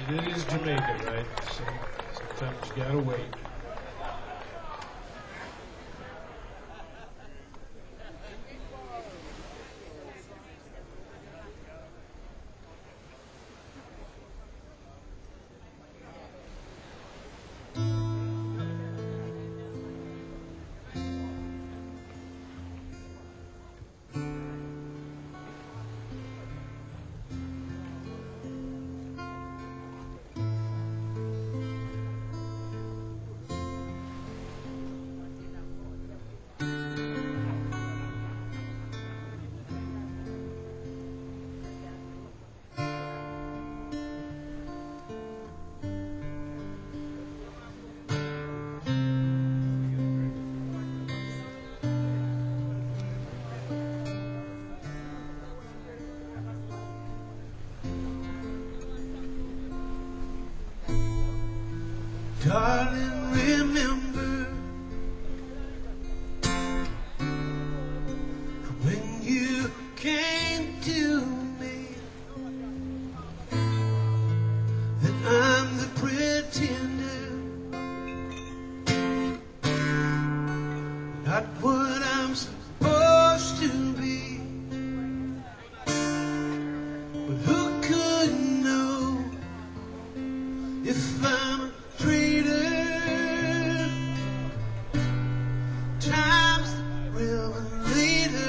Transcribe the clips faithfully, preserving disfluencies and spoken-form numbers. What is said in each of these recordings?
It is Jamaica, right? So sometimes you gotta wait. Darling, remember when you came to me that I'm the pretender, not what I'm supposed to be. But who could know if I'm a traitor? Time's the revelator.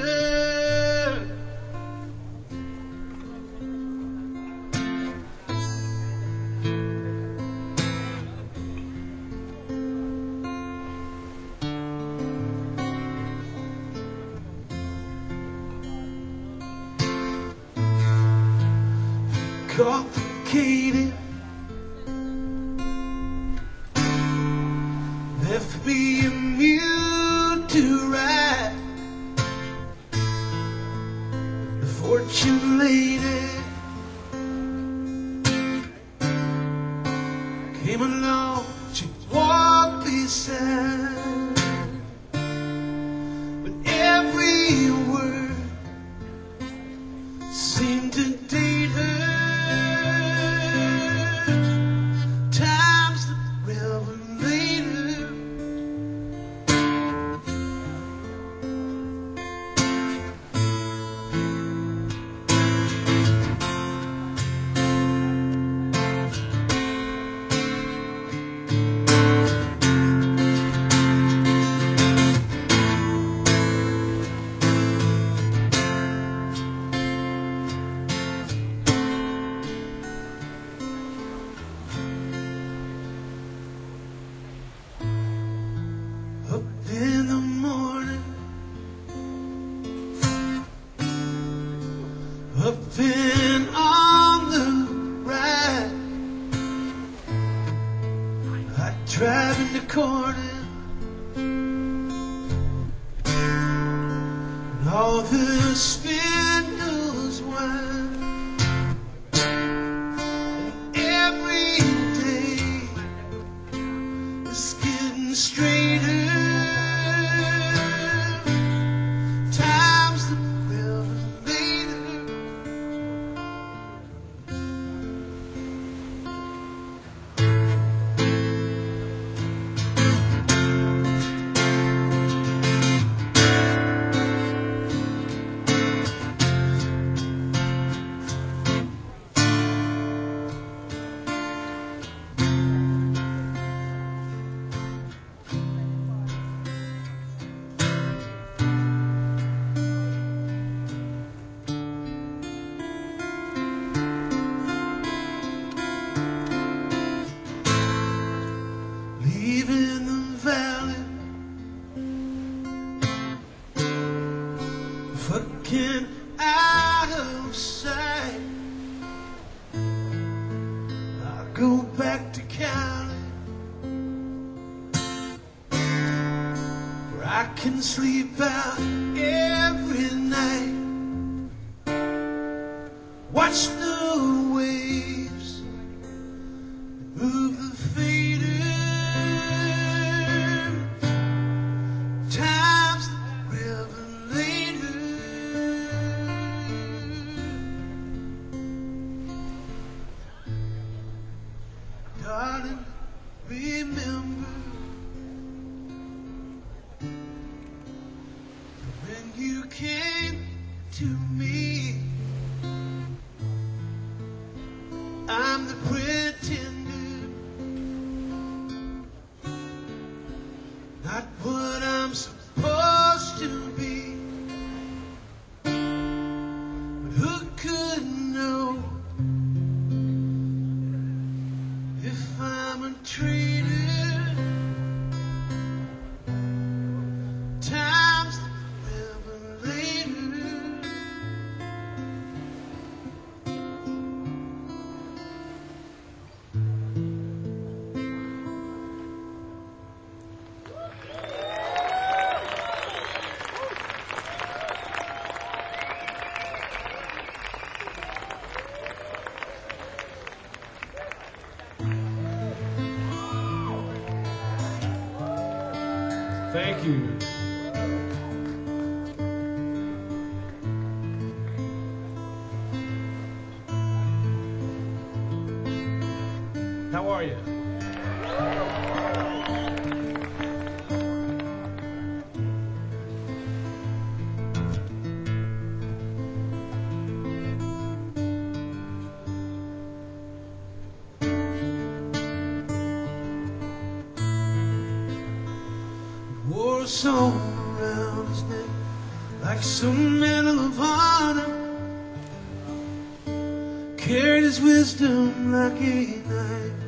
Complicated, left me immune to write. The fortune lady came along, she walked beside, but every word seemed to date her. Time's the revelator. Up in the morning, up and on the ride, I drive in the corner, and all the spindles whine, and every day it's getting straighter. Time's the revelator. Leaving the valley, fucking out of sight. I go back to Cali, where I can sleep out every night. Watch the waves move the fader. Time's the revelator. you came to me. I'm the pretender, not what I'm supposed to be. But who could know if I'm a traitor? Time's the revelator. Thank you. How are you? Wore a song around his neck like some medal of honor. Carried his wisdom like a knife.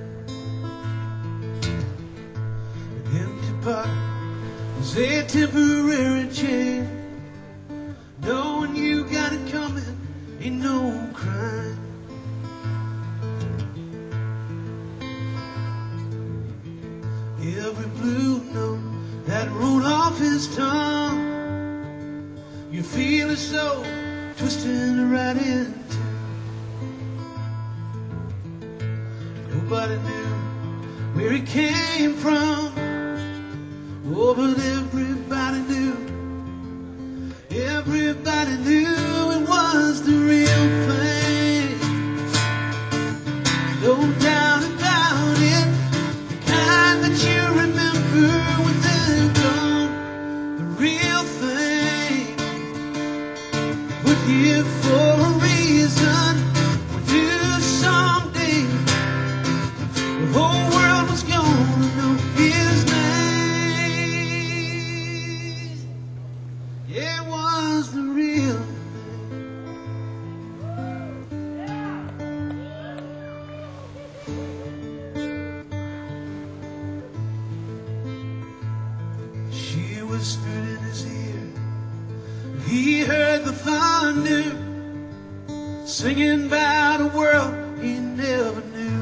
An empty pot was a temporary chain. Knowing you got it coming ain't no crime. Every blue note that rolled off his tongue, you feel his soul twisting right into. Nobody knew where he came from, oh, but everybody knew. Everybody knew it was the real thing. No doubt about it, the kind that you remember when they're gone. The real thing, we're here for a reason. We knew someday the whole world was gonna know his name. Yeah, it was the real thing. She whispered in his ear, he heard the thunder singing about a world he never knew.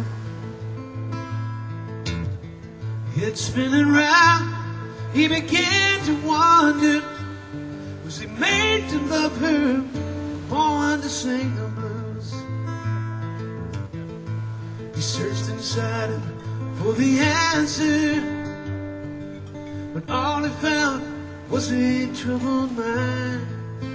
Head spinning round, he began to wonder, was he made to love her, born to sing the blues? He searched inside him for the answer, but all he found was a troubled mind.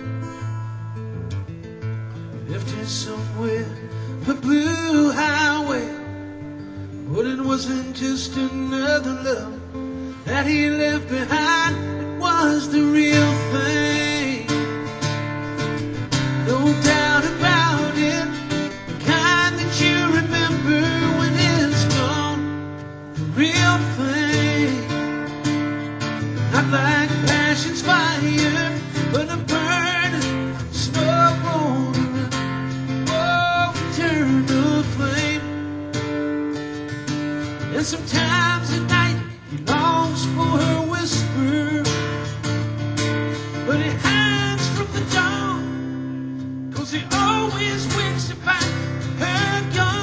He left her somewhere, the blue highway, but it wasn't just another love that he left behind. It was the real thing. No doubt about it, the kind that you remember when it's gone. The real thing, not like passion's fire, but a burning, smoke roaring, oh, eternal flame. And sometimes at night he longs for her whisper, but he hides from the dawn, 'cause he always wins to find her gone.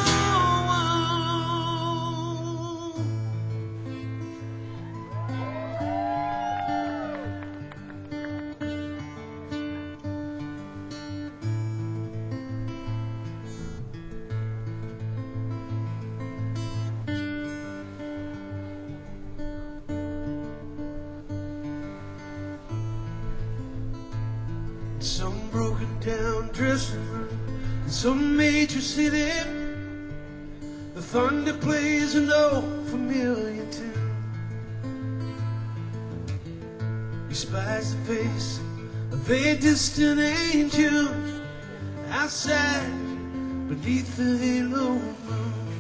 Some broken down dressing room in some major city, the thunder plays an old familiar tune. He spies the face of play distant angel outside beneath the halo moon.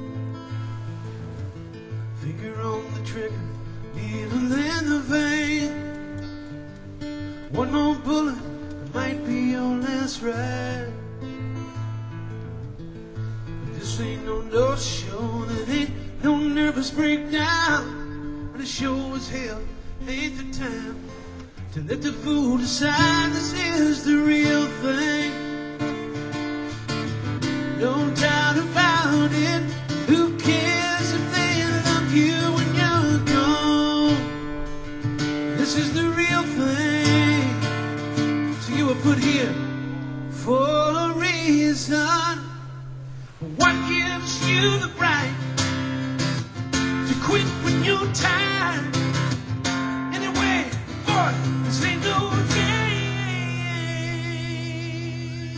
Finger on the trigger, needle in the vein. One more bullet, it might be your last ride. But this ain't no no-show, it ain't no nervous breakdown. But it sure as hell ain't the time to let the fool decide this is the real thing. No doubt about it. Who cares if they love you when you're gone? This is the real thing. So you were put here for a reason. What gives you the right to quit when you're tired? Anyway, boy, this ain't no game.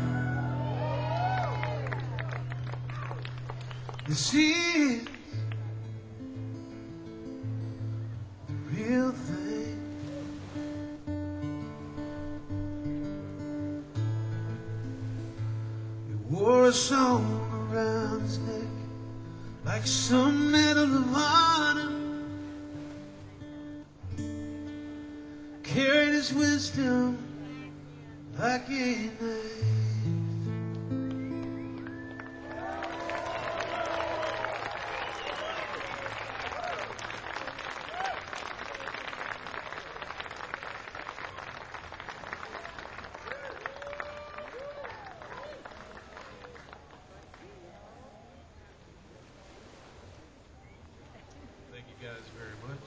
This is the real thing. He wore a song around his neck like some medal of honor. Carried his wisdom like a knife. Thank you guys very much.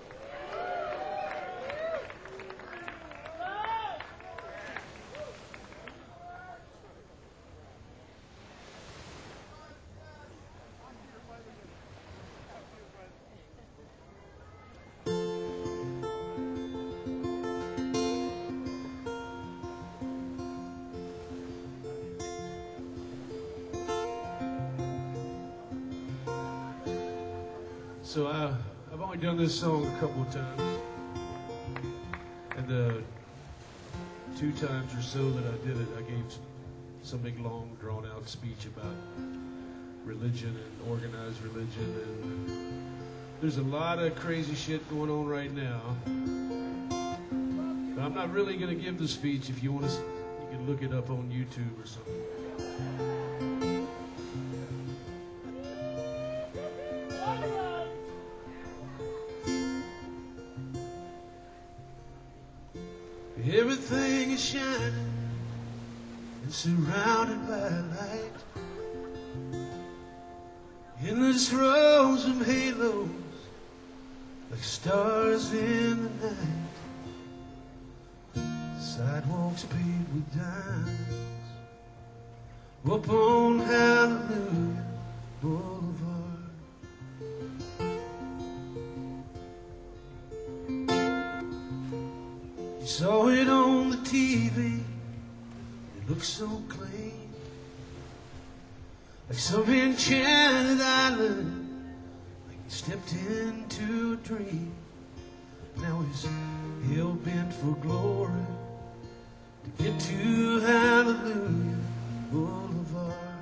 So I, I've only done this song a couple of times, and the two times or so that I did it, I gave some big, long, drawn-out speech about religion and organized religion, and there's a lot of crazy shit going on right now. But I'm not really going to give the speech. If you want to, you can look it up on YouTube or something. Everything is shining and surrounded by light. Endless rows of halos like stars in the night. Sidewalks paved with diamonds up on Hallelujah Boulevard. Saw it on the T V, it looked so clean, like some enchanted island, like he stepped into a dream. Now he's hell-bent for glory to get to Hallelujah Boulevard.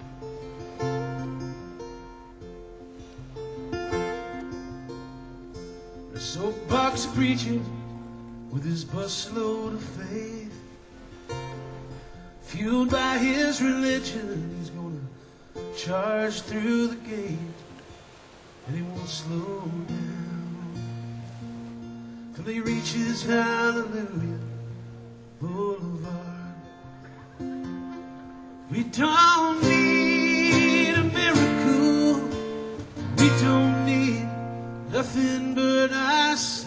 A soapbox preaching with his busload of faith, fueled by his religion, he's gonna charge through the gate, and he won't slow down till he reaches Hallelujah Boulevard. We don't need a miracle, we don't need nothing but ourselves.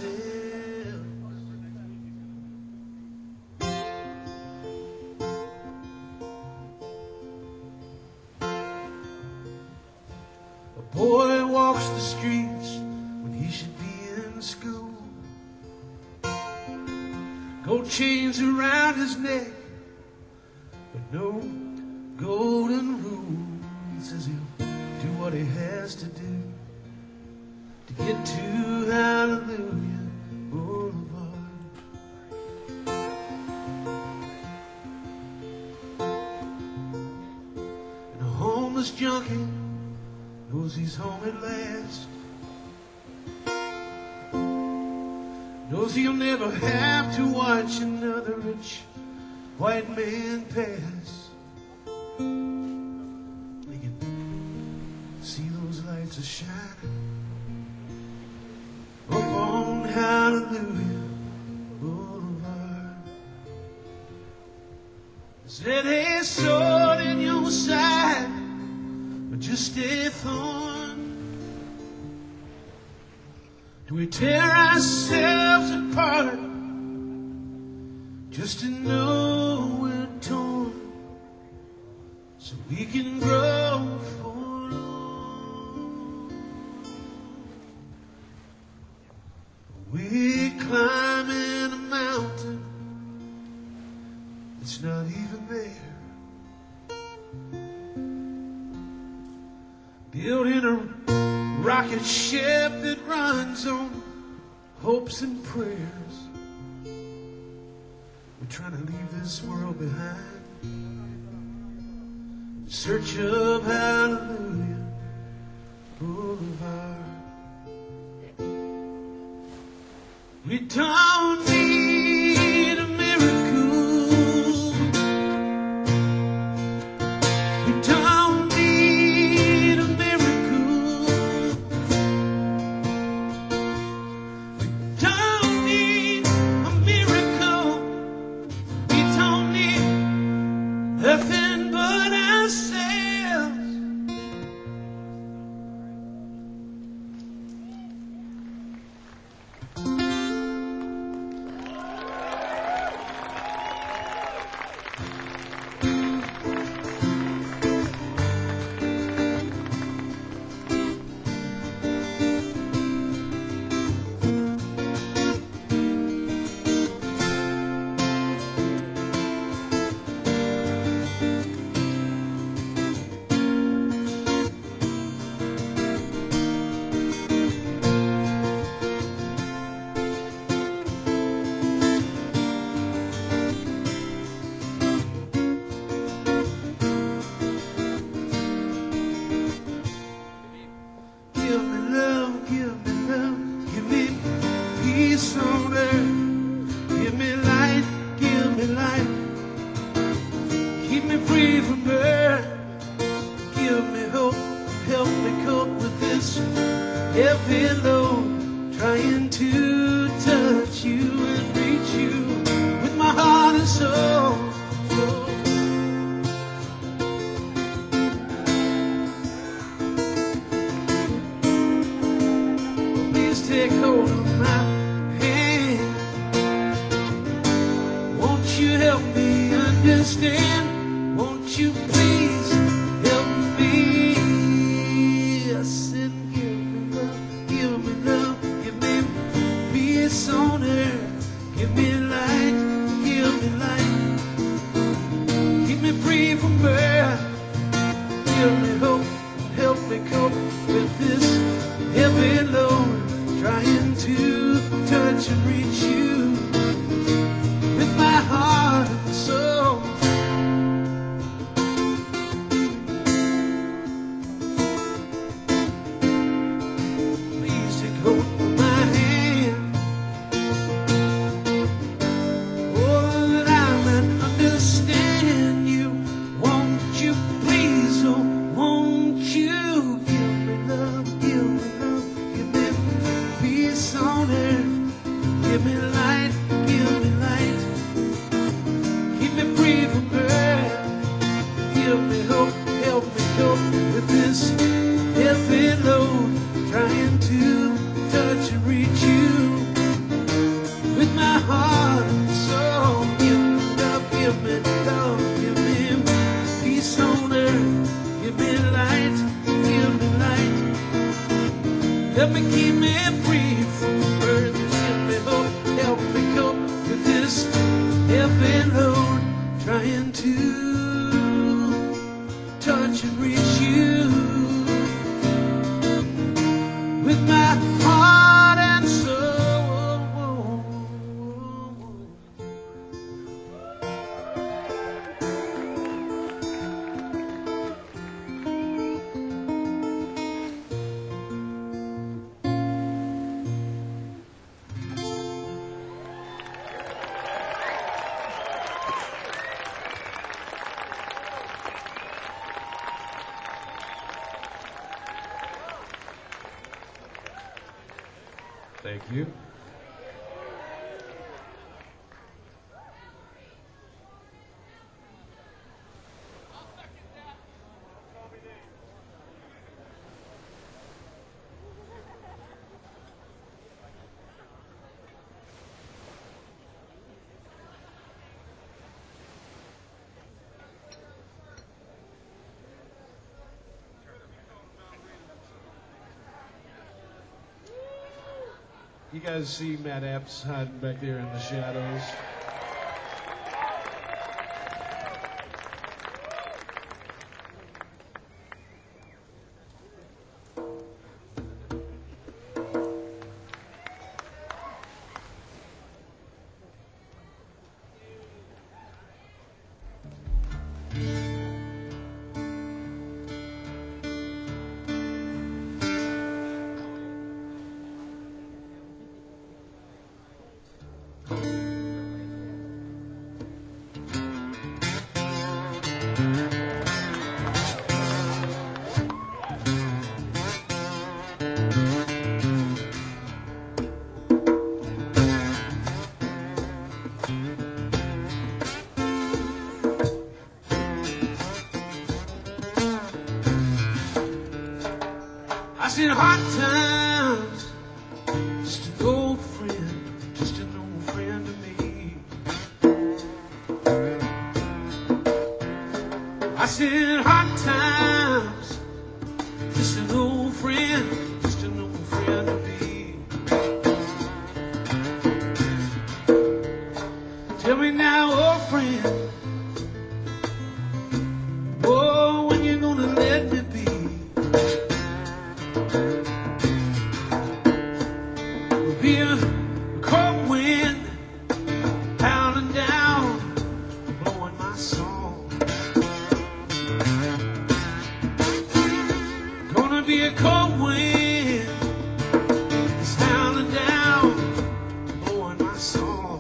Boy walks the streets when he should be in school. Gold chains around his neck, but no golden rule. He says he'll do what he has to do to get to Hallelujah Boulevard. homeless junkie knows he's home at last. Knows he'll never have to watch another rich white man pass. He can see those lights are shining up on Hallelujah Boulevard. Said a sword in your side, but just a thorn. Do we tear ourselves apart just to know we're torn, so we can grow forlorn? We're climbing a mountain that's not even there, building a rocket ship that runs on hopes and prayers. We're trying to leave this world behind in search of Hallelujah Boulevard. We don't need a miracle. We don't need a miracle. We don't need a miracle. We don't need nothing but ourselves. Give me love, give me love, give me peace on earth. Give me light, give me light. Keep me free from burn. Give me hope, help me cope with this heavy load. Trying to touch you and reach you with my heart and soul. Take hold of my hand. Won't you help me understand? Won't you please help me? I said, give me love, give me love, give me peace on earth. Give me light, give me light. Keep me free from birth. Give me hope, help me cope with this heavy load. Trying to touch and reach you with my heart and soul. Please take hold of my hand. Oh, that I might understand you. Won't you please, oh, won't you give me love, give me love, give me peace on earth. Give me light, give me light. Keep me free from burn. Give me hope, help me cope with this heavy load. Trying to touch and reach you with my heart and soul. Give me love, give me love, give me peace on earth. Give me light, give me light. Help me keep me free from birth. Give me hope, help me cope with this heavy load. Trying to touch and reach you with my heart and soul. Thank you. You guys see Matt Apps hiding back there in the shadows? I seen hard times, just an old friend, just an old friend to me. I seen hard times, just an old friend, just an old friend to me. Tell me now, old friend, oh, when you gonna let me be? Be a cold wind pounding down, blowing my song. Gonna be a cold wind that's pounding down, blowing my song.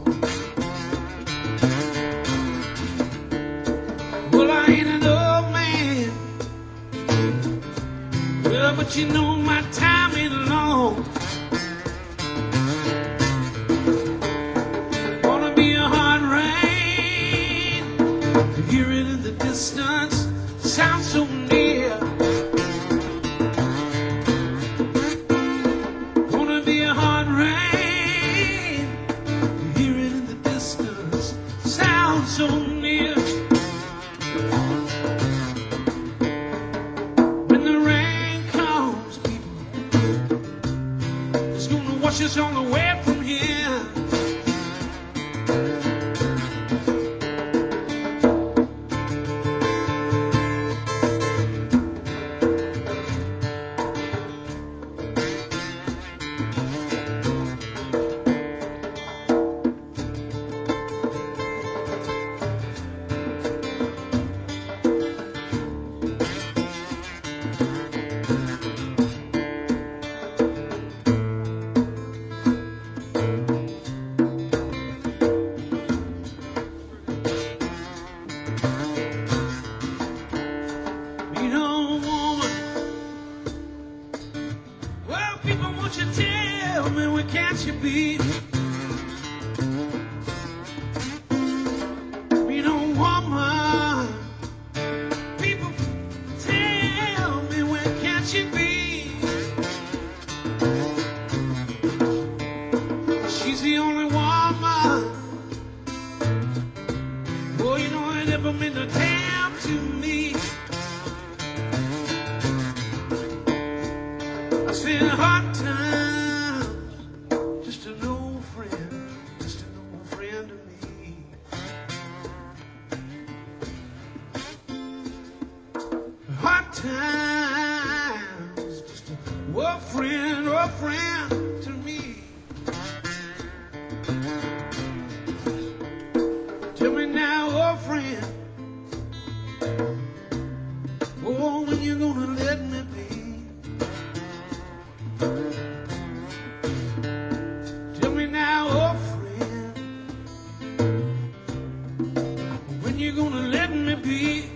Well, I ain't an old man, well, but you know my time ain't long. Hear it in the distance, sounds so near. Gonna be a hard rain. Hear it in the distance, sounds so near. When the rain comes, people, it's gonna wash us all away from here. Won't you tell me where can't you be? You know, woman, people tell me where can't you be? She's the only woman. Oh, you know, it never meant a damn to me. I spent hard times, just an old friend, just an old friend to me. Hard times, just an old friend, old friend to me. Tell me now, old friend, oh, when you gonna let me be? Tell me now, old friend, when you gonna let me be?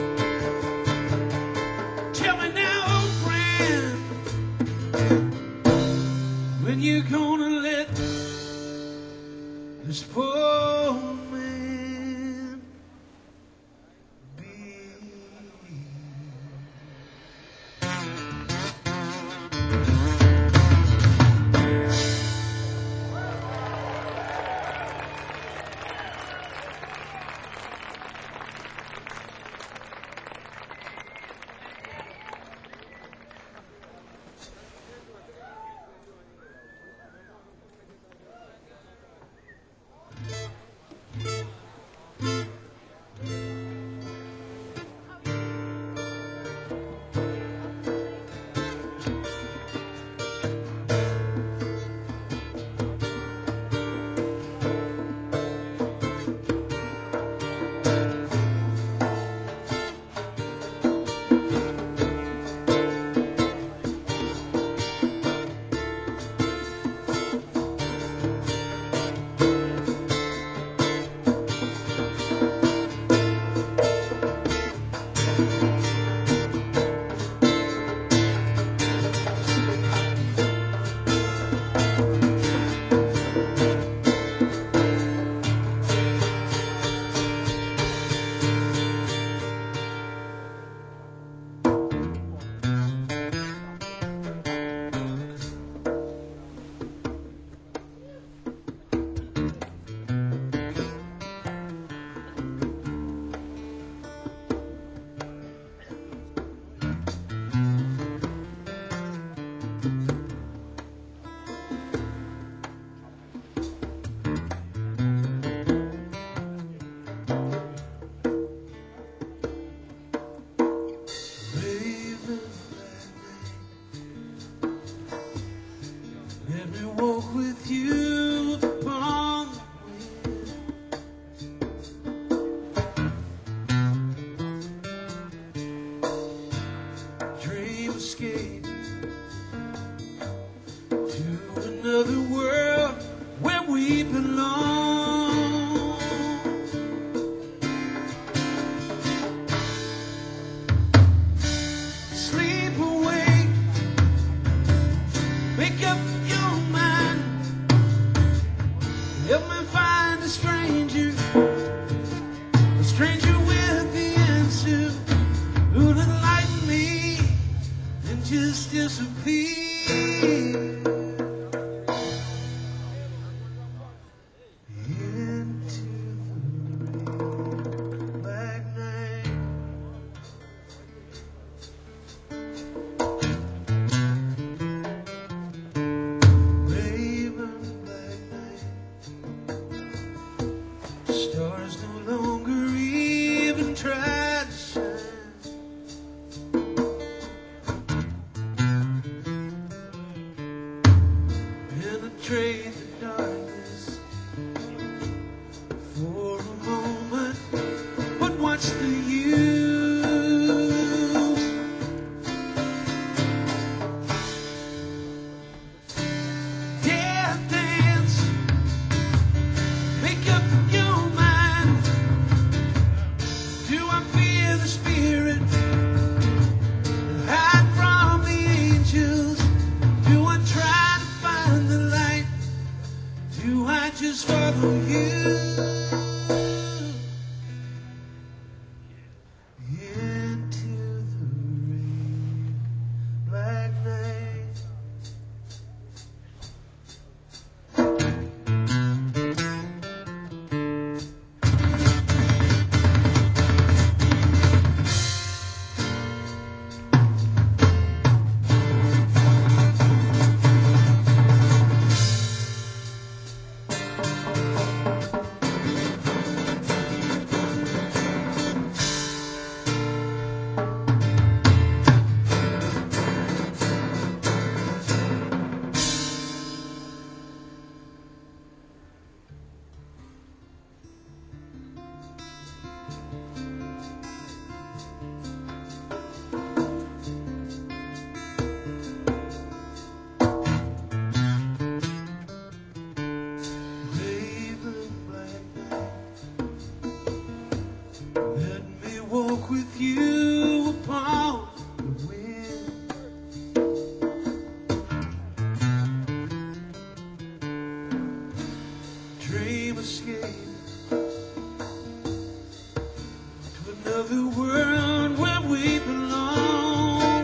Tell me now, old friend, poor man be? Let me walk with you upon the wind. Dream escape to another world where we belong. Sleep awake, wake up your mind. Help me find a stranger, a stranger with the answer, who'll enlighten me and just disappear into the black night. Raven black night. Stars no longer even try to shine. Penetrate the darkness for a moment, but what's the use? Death dance, make up your mind. Do I fear the spirit, hide from the angels? Do I try to find the light? Do I just follow you into the rain, black night? escape to another world where we belong.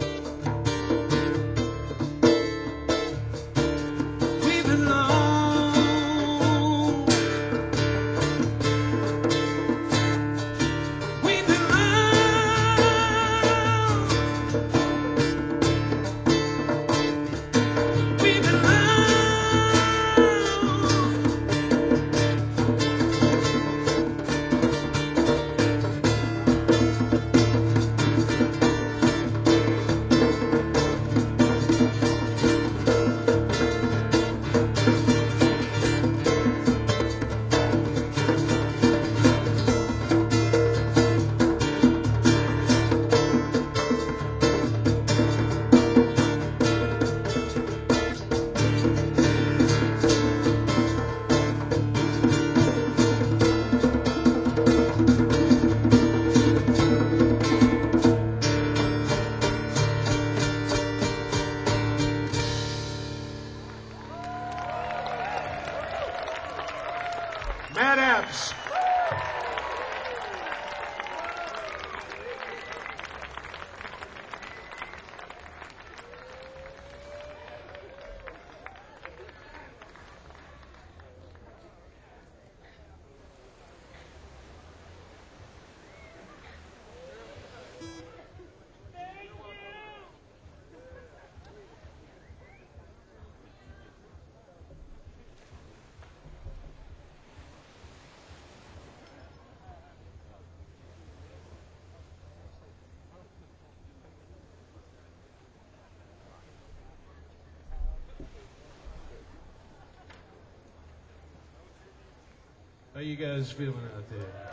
We belong. We belong. We belong. Matt Epps. How you guys feeling out there?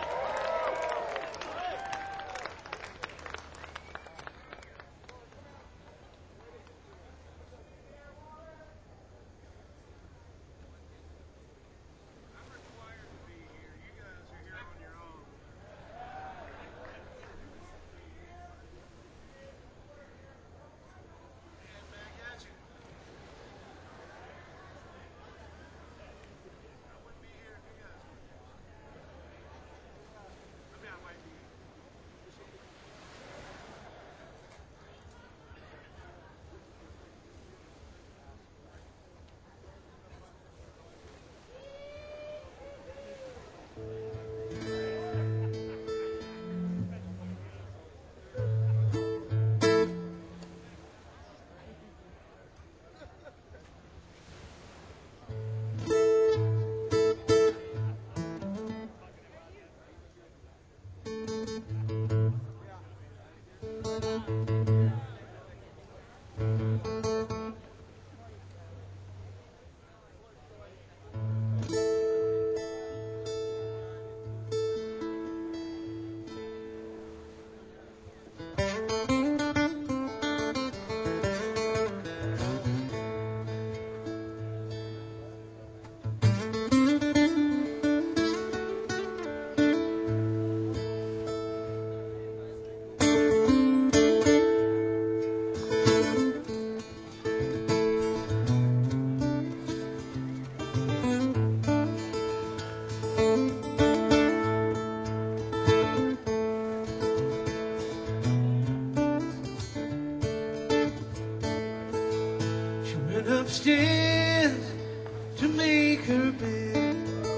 Upstairs to make her bed,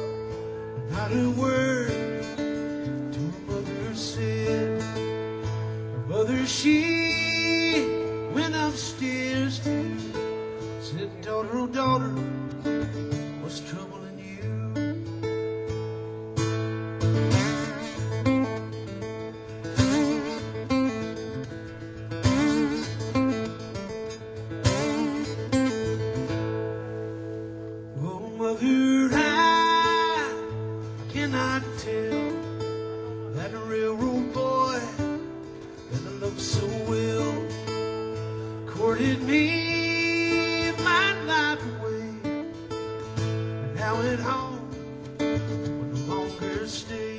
not a word to her mother said. Her mother, she went upstairs too, said, daughter, oh daughter, what's troubling you? Mother, I cannot tell that railroad boy that I love so well courted me my life away, and now at home will no longer stay.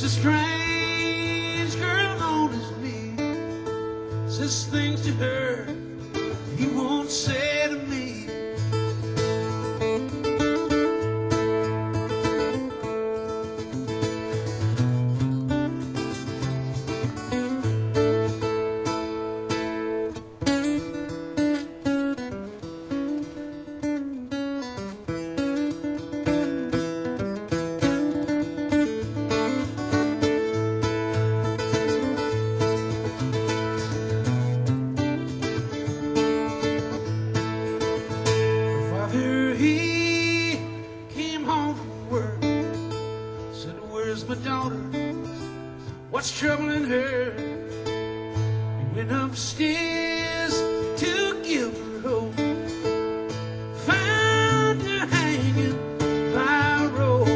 a strange girl known as me says things to her he won't say to me. My daughter, what's troubling her? He went upstairs to give her hope, found her hanging by a rope.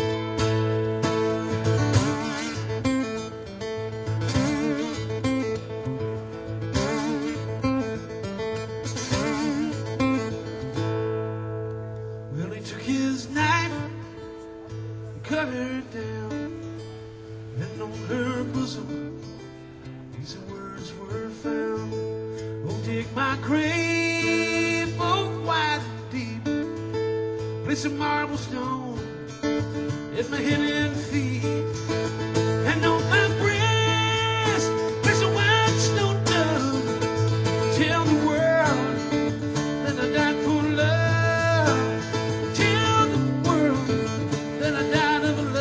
Well, he took his knife and cut her down. And on her bosom, these words were found. Oh, dig my grave, both wide and deep. Place a marble stone at my head and feet. And on my breast, place a white stone dove. Tell the world that I died for love. Tell the world that I died of love.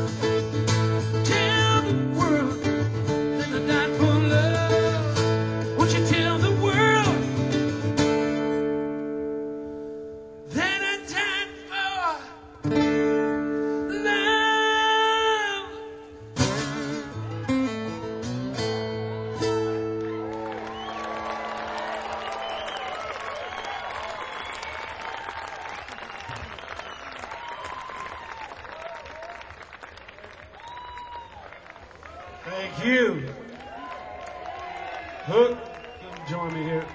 Thank you. Hook, come join me here.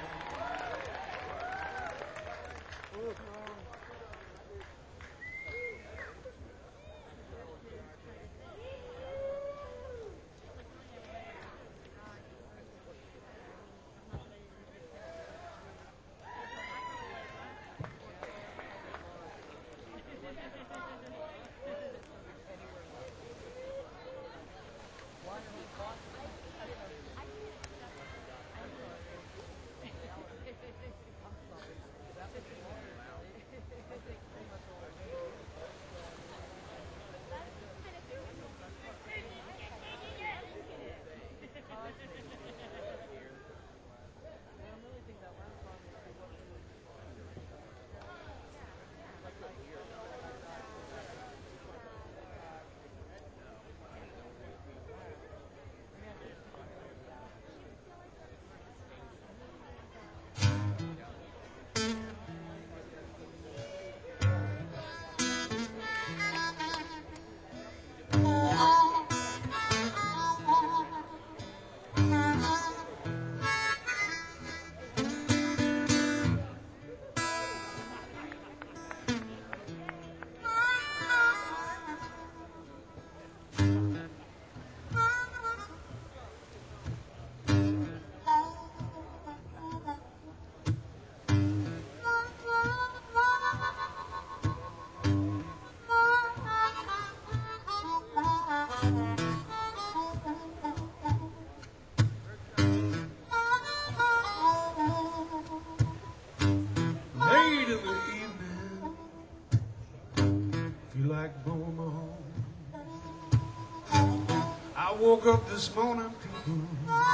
I woke up this morning, people,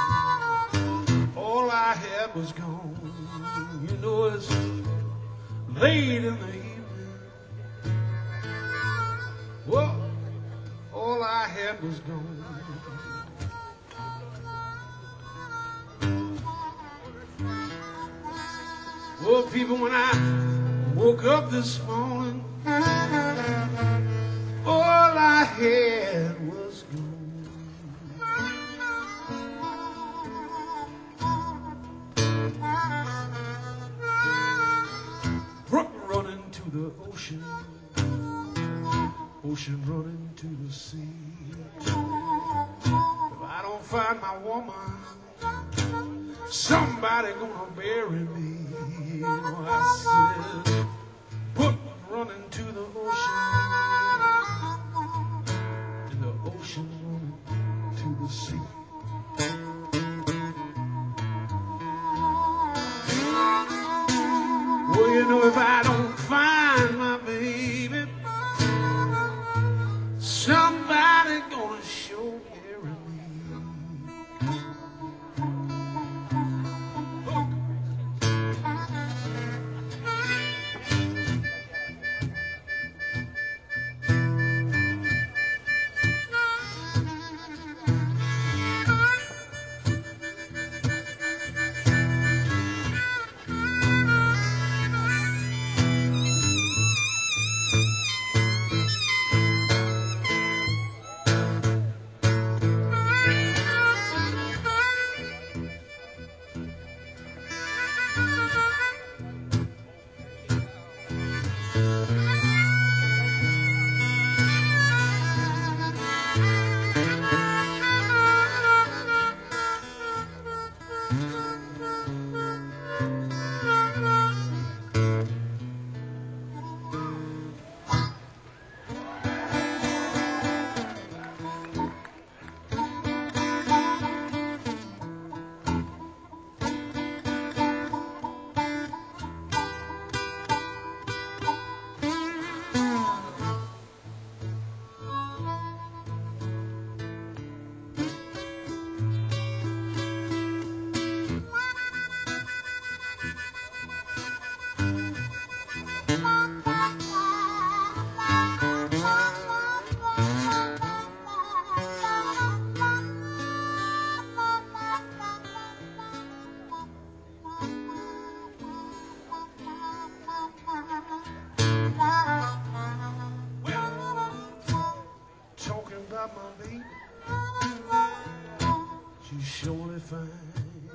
all I had was gone. You know it's late in the evening. Well, all I had was gone. Well, people, when I woke up this morning, all I had was gone. Brook running to the ocean, ocean running to the sea. If I don't find my woman, somebody gonna bury me. Oh, I said, put running to the ocean, and the ocean running to the sea. Well, you know, if I don't find my baby, somebody gonna show bury me. My baby, she's surely fine.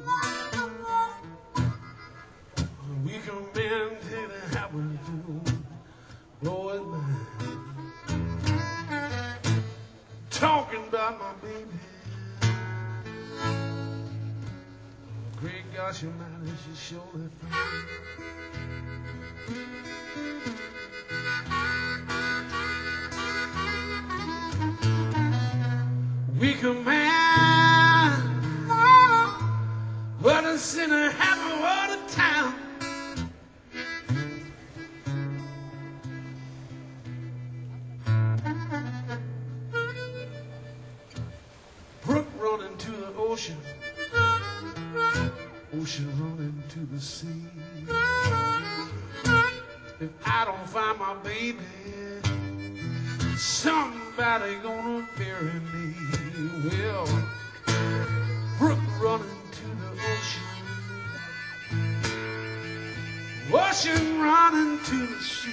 We can bend to the how we do, blow it mine. Talking about my baby, great gosh almighty, she's surely fine. We command what a sinner happen all the time. Brook running to the ocean, ocean running to the sea. If I don't find my baby, somebody gonna bury me. Well, brook running to the ocean, ocean running to the sea.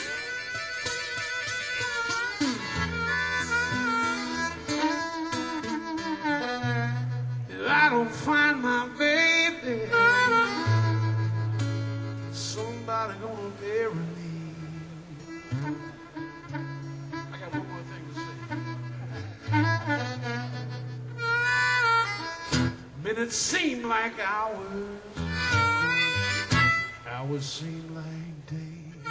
If I don't find my baby, somebody gonna bury me. I got one more thing to say. Minutes seem like hours, hours seem like days.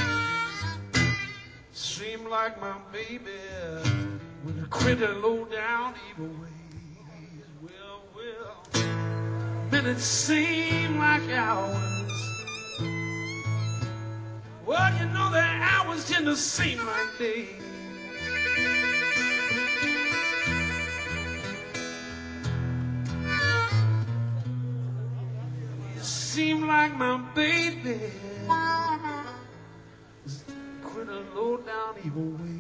Seem like my baby with a critter low down evil ways. Well, well, minutes seem like hours. Well, you know the hours tend to seem like days. Seem like my baby is quit a low down evil way.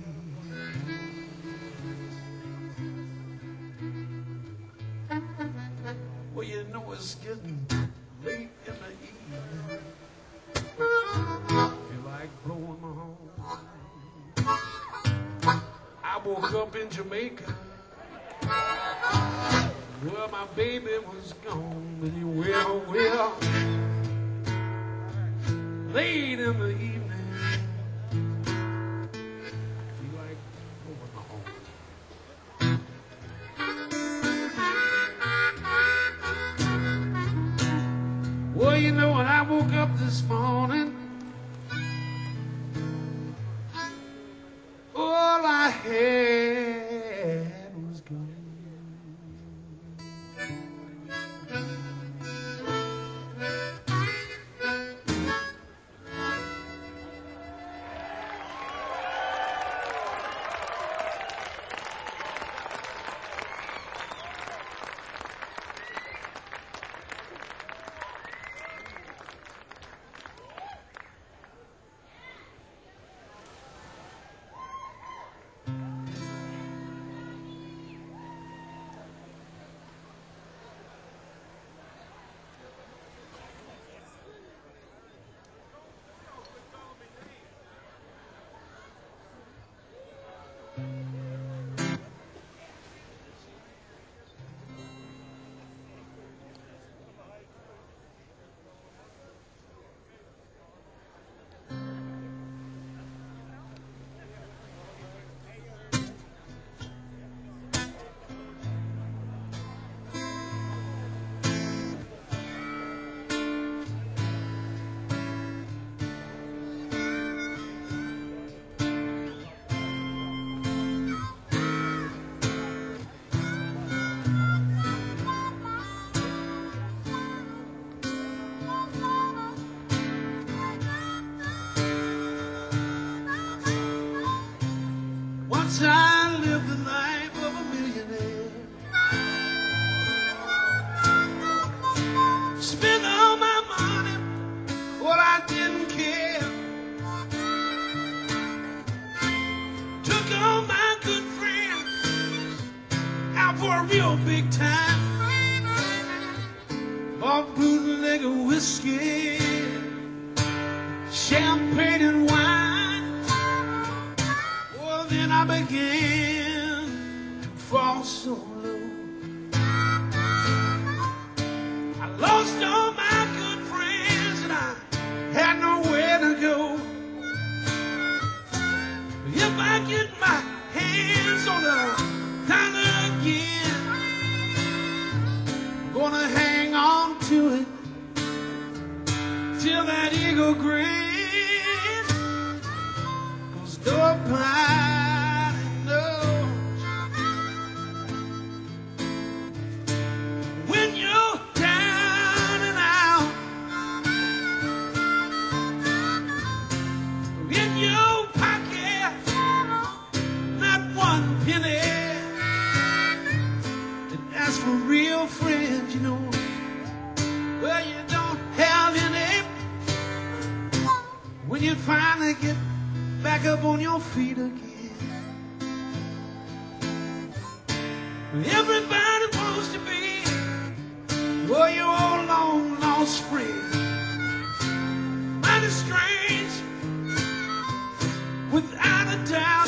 Well, you know it's getting late in the evening. Feel like blowing my horn. I woke up in Jamaica. Well, my baby was gone, but you will, will. Late in the evening, feel like had was gone. Once I lived the life of a millionaire, spent all my money, well, I didn't care. Took all my good friends out for a real big time. Bought bootleg of whiskey, champagne and wine. Well, then I began to fall so low. I lost all my good friends and I had nowhere to go. If I get my hands on the dollar again, I'm gonna hang on to it till that eagle grins. 'Cause nobody knows when you're down and out, in your pocket, not one penny. And as for real friends, you know, well, you don't have any. When you finally get back up on your feet again, everybody wants to be, well, your old long lost friend. Mighty strange, without a doubt.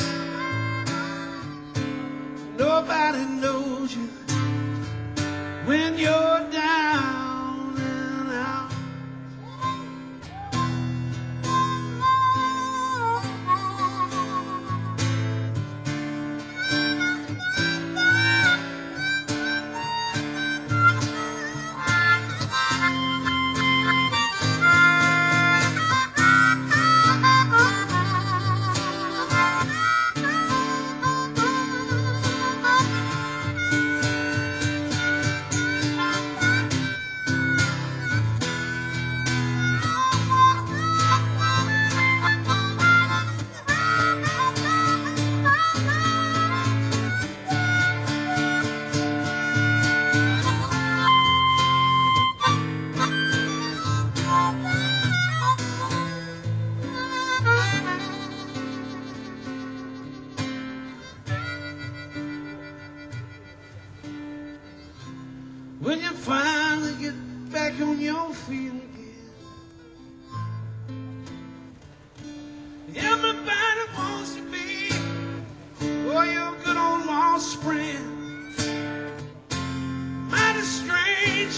Nobody knows you when you're down and out. When you finally get back on your feet again, everybody wants to be, oh, your good old lost friend. Mighty strange,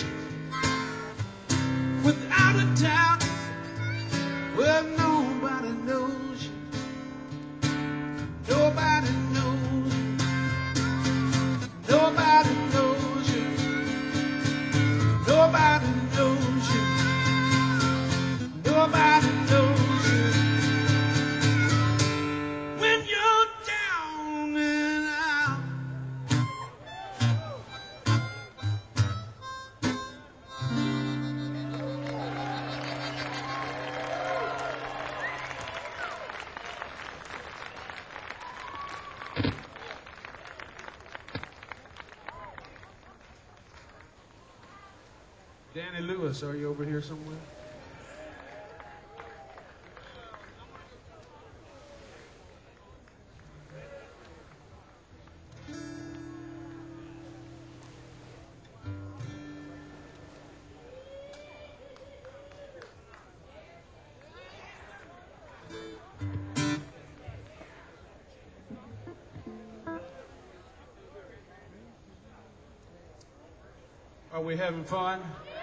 without a doubt. Well, nobody knows you. Nobody knows you. Nobody knows you. Nobody knows you. Randy Lewis, are you over here somewhere? Are we having fun?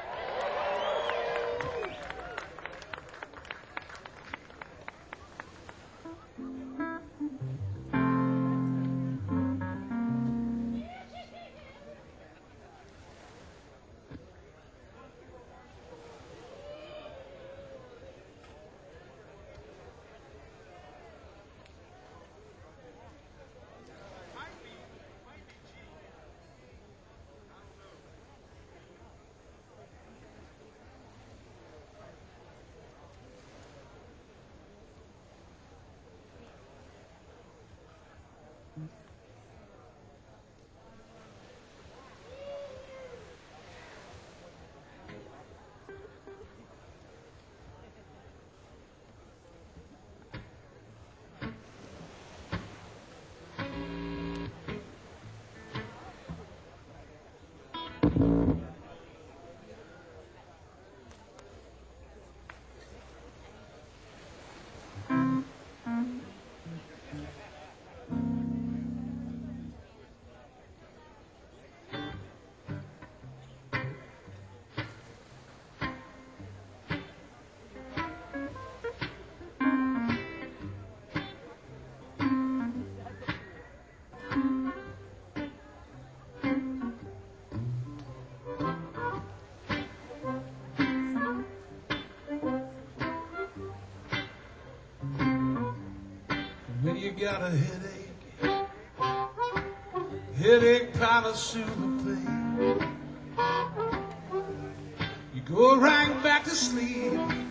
When you got a headache, headache powder soothe the pain. You go right back to sleep,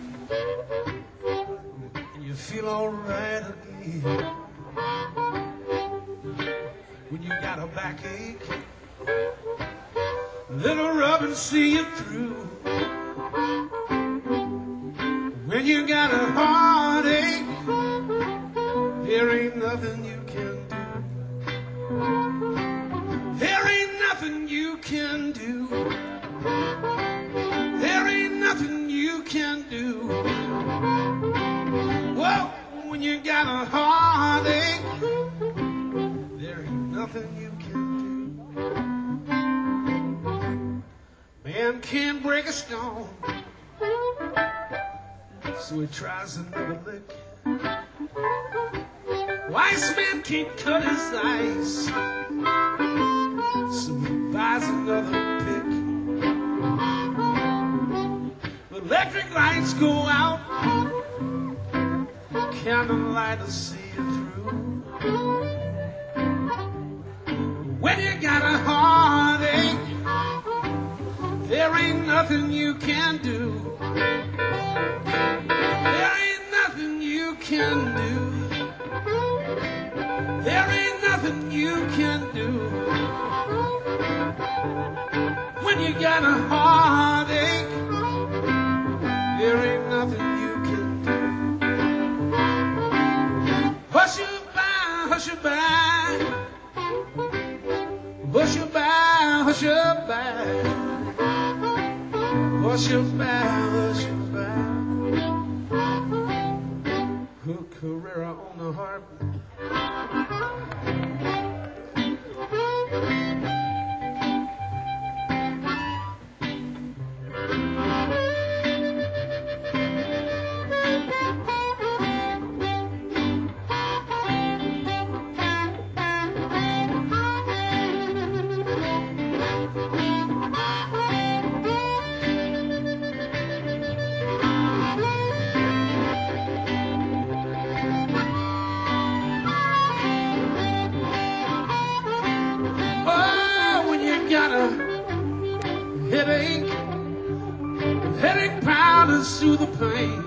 and you feel alright again. When you got a backache, little rub and see you through. When you got a heartache, there ain't nothing you can do. There ain't nothing you can do. There ain't nothing you can do. Well, when you got a heartache, there ain't nothing you can do. Man can't break a stone, so he tries another lick. Wise man can't cut his ice, so he buys another pick. Electric lights go out, candlelight will see you through. When you got a heartache, there ain't nothing you can do. There ain't nothing you can do. There ain't nothing you can do. When you got a heartache, there ain't nothing you can do. Hush you by, hush you by, hush you by, hush you by, hush you by, hush you by. Hook Herrera on the harp. Headache, headache powder soothe the pain.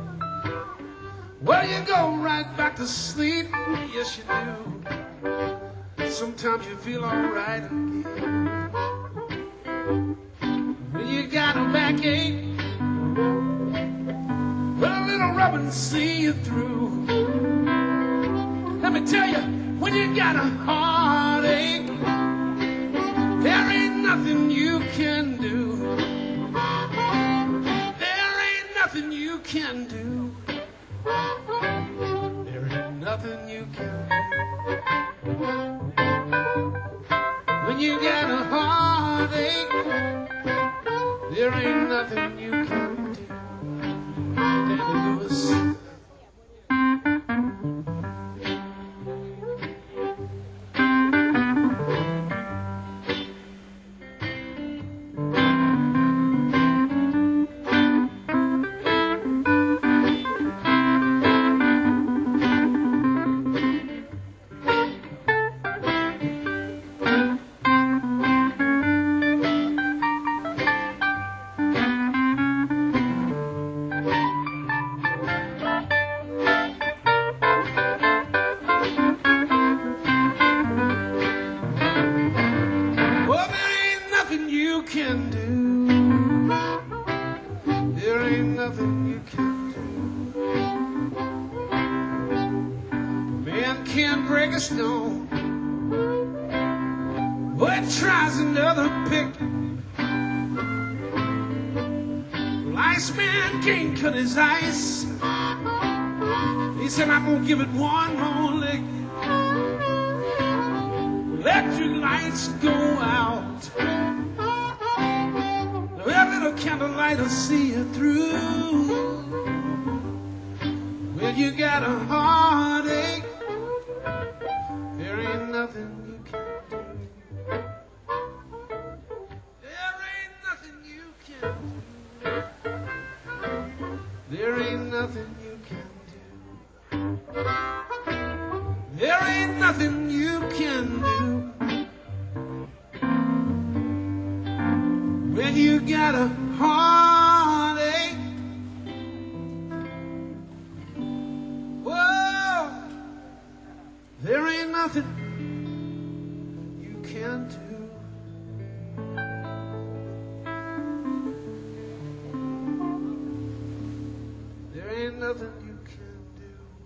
Well, you go right back to sleep, yes you do. Sometimes you feel alright again. When you got got a backache, well, a little rubbing will see you through. Let me tell you, when you got a heartache, there ain't nothing you can do. There ain't nothing you can do. There ain't nothing you can do. When you got a heartache, there ain't nothing you can do. Danny Lewis. Can do. There ain't nothing you can do. Man can't break a stone, but tries another pick. Well, Iceman can't cut his ice. He said, I'm gonna give it one more lick. Electric lights go out. Well, little candlelight will see you through. When you got a heartache, there ain't nothing you can do. There ain't nothing you can do. There ain't nothing you can do. There ain't nothing you can do. When you got a heartache, whoa, there ain't nothing you can do. There ain't nothing you can do.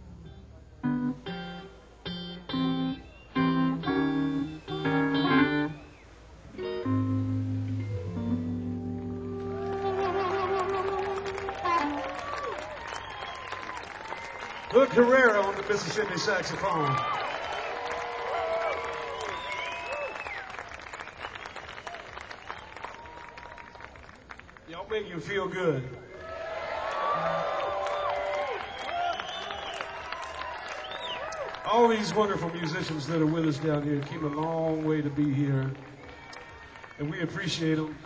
Hood Carrera on the Mississippi saxophone. Y'all make you feel good. All these wonderful musicians that are with us down here came a long way to be here, and we appreciate them.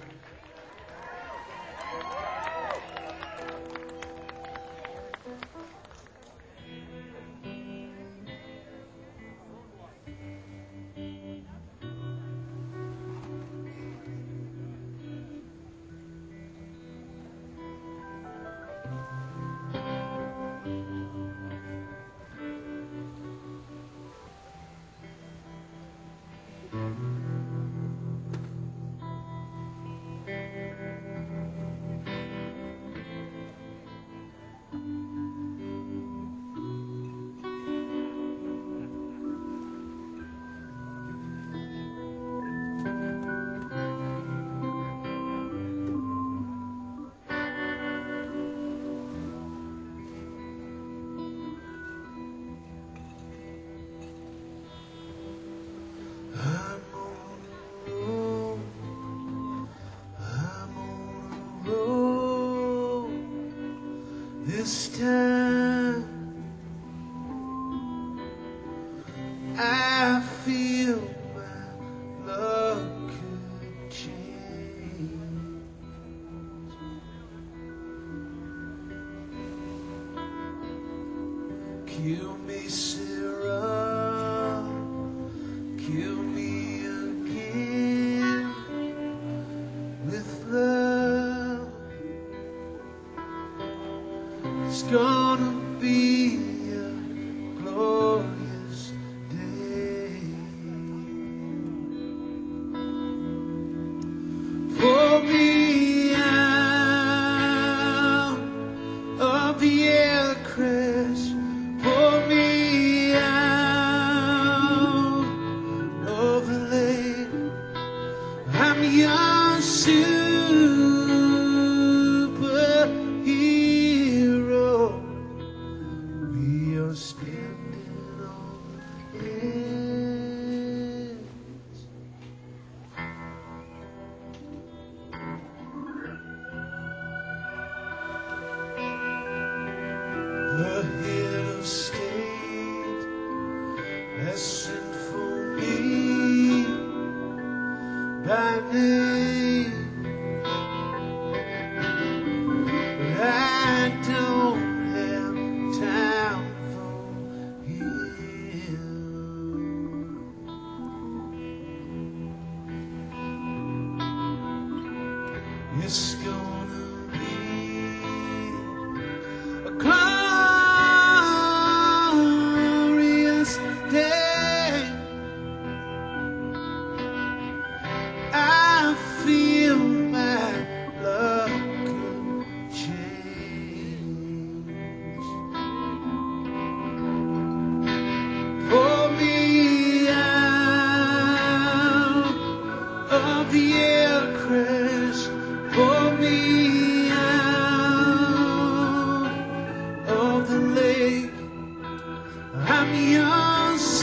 This time I feel my luck could change. Kill me, Sarah, kill me again with love. It's gonna be a glorious day for me. I blessing for me by name. But I don't have time for him. It's gonna be a glorious day. I feel my luck could change. Pull me out of the air crash. Pull me out of the lake. I'm your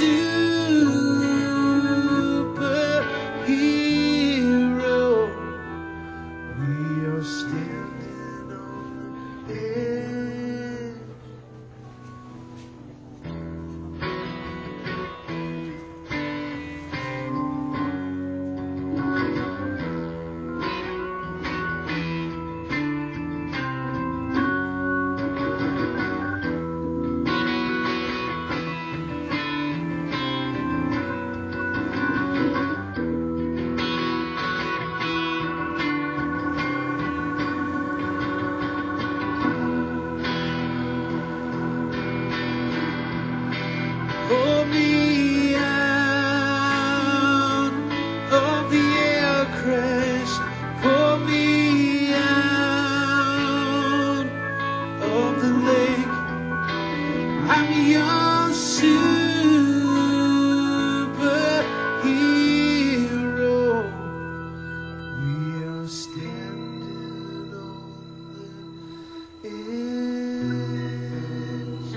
superhero. We are standing on the edge. Pull me out of the air crash. Pull me out of the lake. I'm your superhero. We are standing on the edge.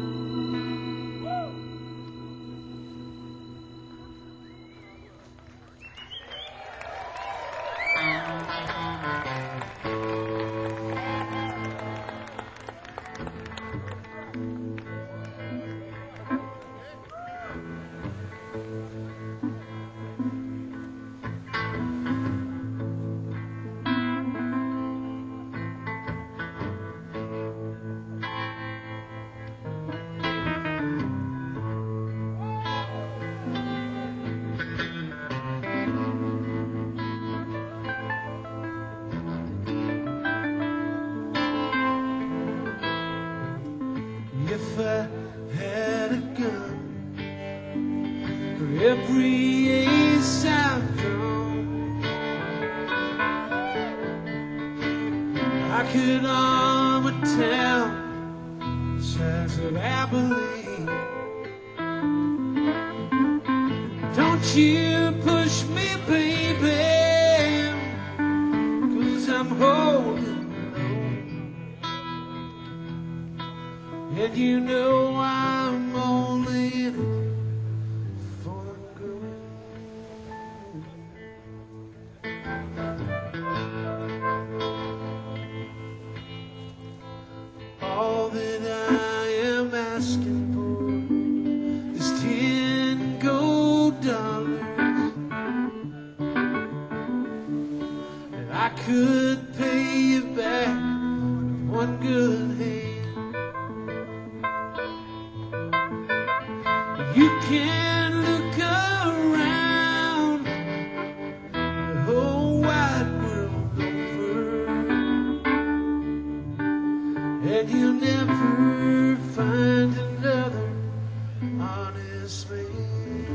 If I had a gun for every ace I've drawn, I could arm a town the size of Abilene. Don't you push me, baby, 'cause I'm holding low. And you know I'm only in it for the gold. All that I am asking for is ten gold dollars, and I could pay you back with one good hand. You can look around the whole wide world over, and you'll never find another honest man.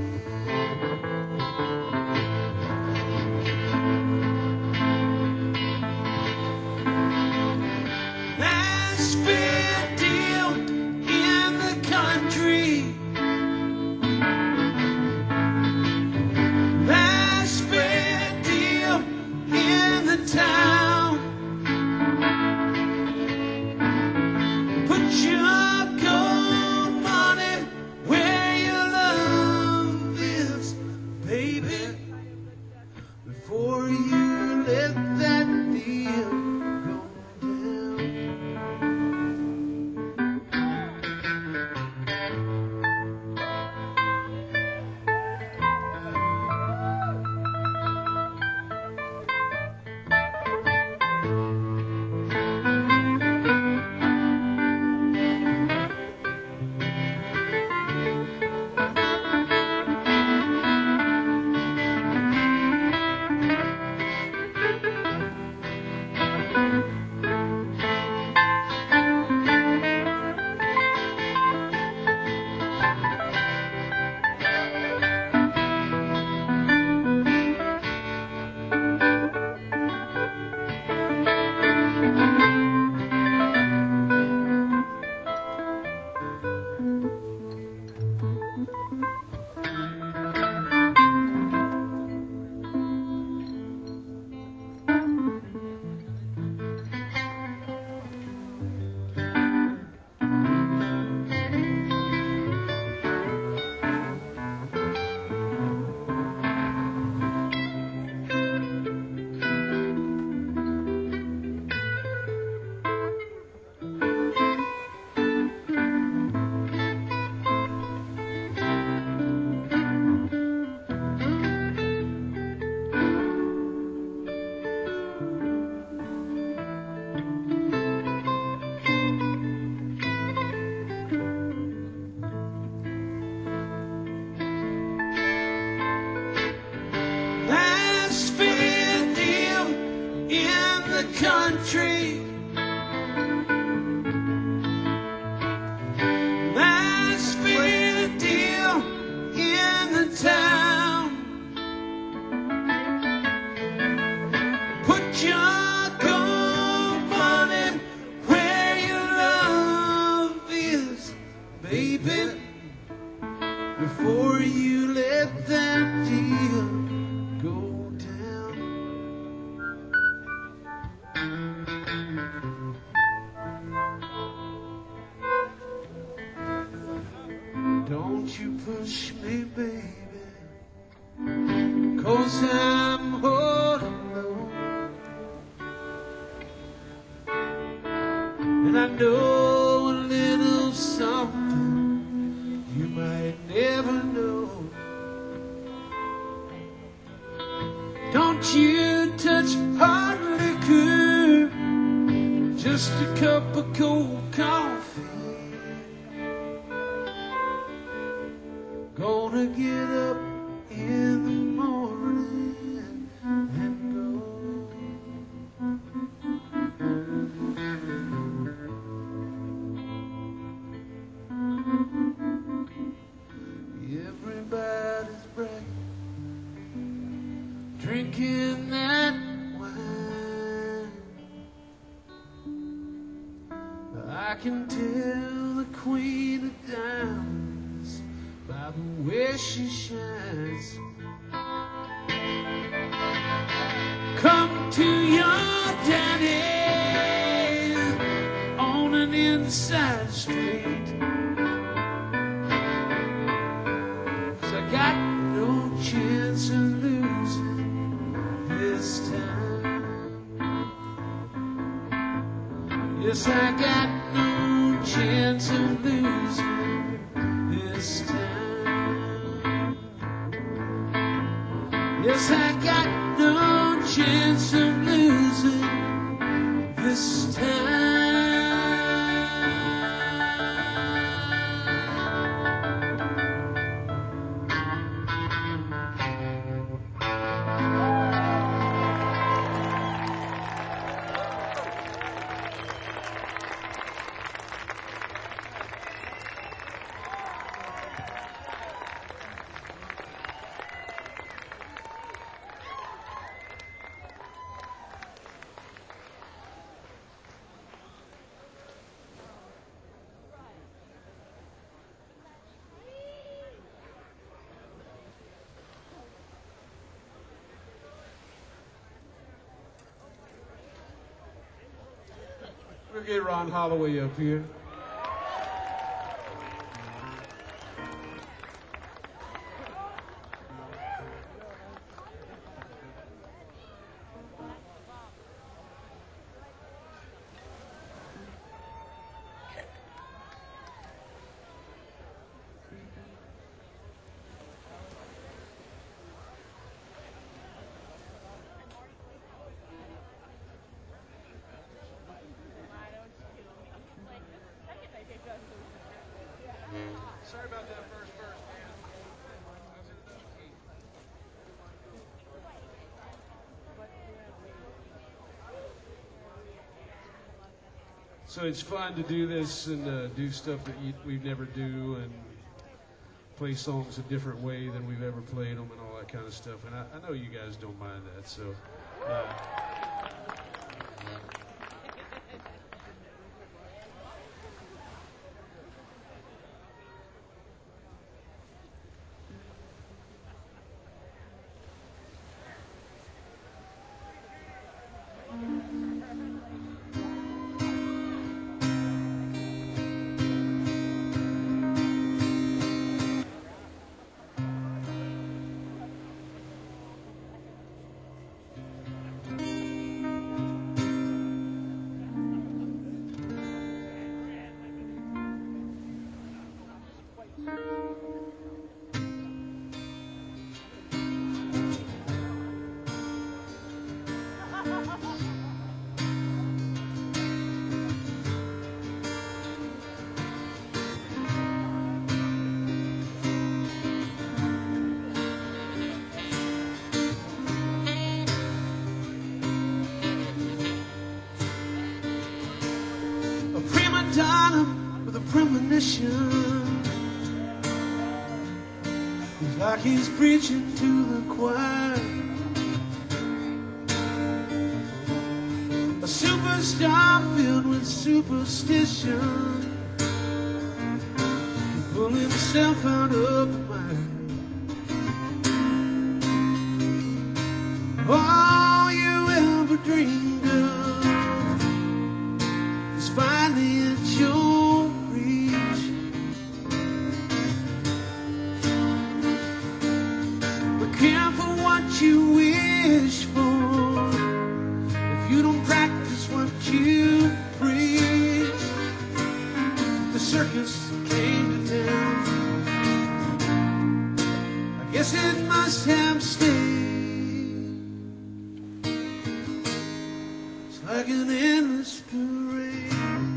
in the country. Last fair deal in the town. Put your gold money where your love is, baby, before you let that deal go down. Don't you push me, baby, 'cause I'm all alone. And I know a little something you might never know. Don't you touch hard liquor, just a cup of cold coffee. Gonna get up in the morning and go. Everybody's bright, drinking that wine. I can tell the queen of diamonds by the way she shines. Come to your daddy on an inside street. 'Cause I got no chance of losing this time. Yes, I got no chance of losing this time. Yes, I got no chance of losing this time. We'll get Ron Holloway up here. Sorry about that first verse, man. I was in another key. So it's fun to do this and uh, do stuff that you, we never do and play songs a different way than we've ever played them and all that kind of stuff. And I, I know you guys don't mind that, so... Uh, the premonition. It's like he's preaching to the choir. A superstar filled with superstition, can pull himself out of the mire. All you ever dreamed of is finally at your reach. But careful what you wish for, if you don't practice what you preach. The circus came to town, I guess it must have stayed. It's like an endless parade.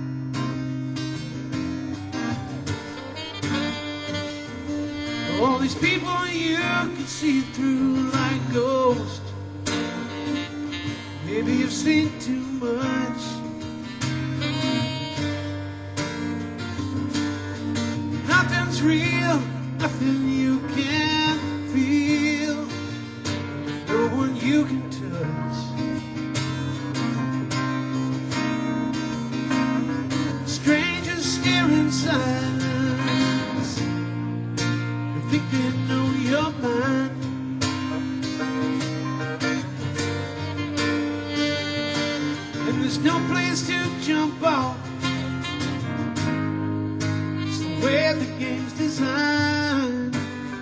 All these people you can see through like ghosts. Maybe you've seen too much. Nothing's real, nothing you can feel, no one you can touch. Strangers stare in silence and think they know your mind. And there's no place to jump off. It's the way the game's designed.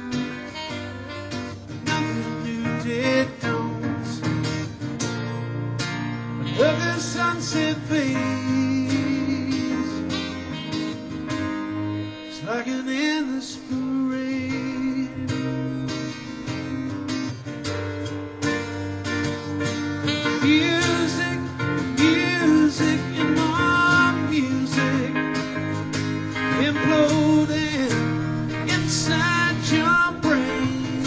Nothing new dead dawns. Another sunset fades. It's like an endless parade. Music, music, and more music imploding inside your brain.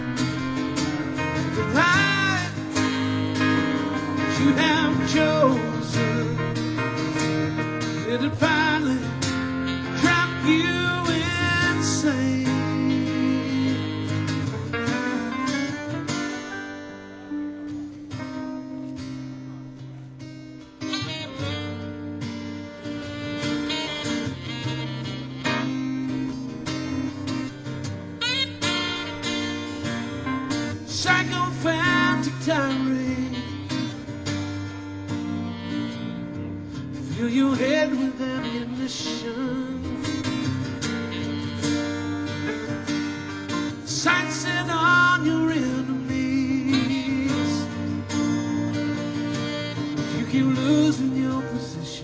The life that you have chosen, it'll finally drive you insane. Psychophantic tirade, fill your head with ammunition. Sights set on your enemies. You keep losing your position.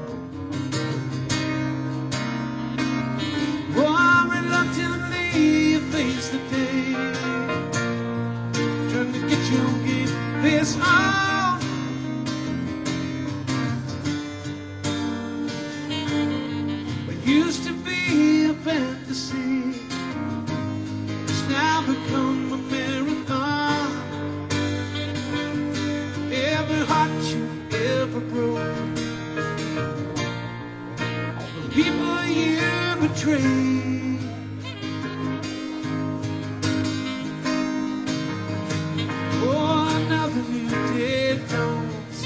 Oh, reluctantly you face the day, trying to get your game face on. What used to be a fantasy has now become a marathon. Every heart you ever broke, the people you betrayed. Oh, another new day dawns,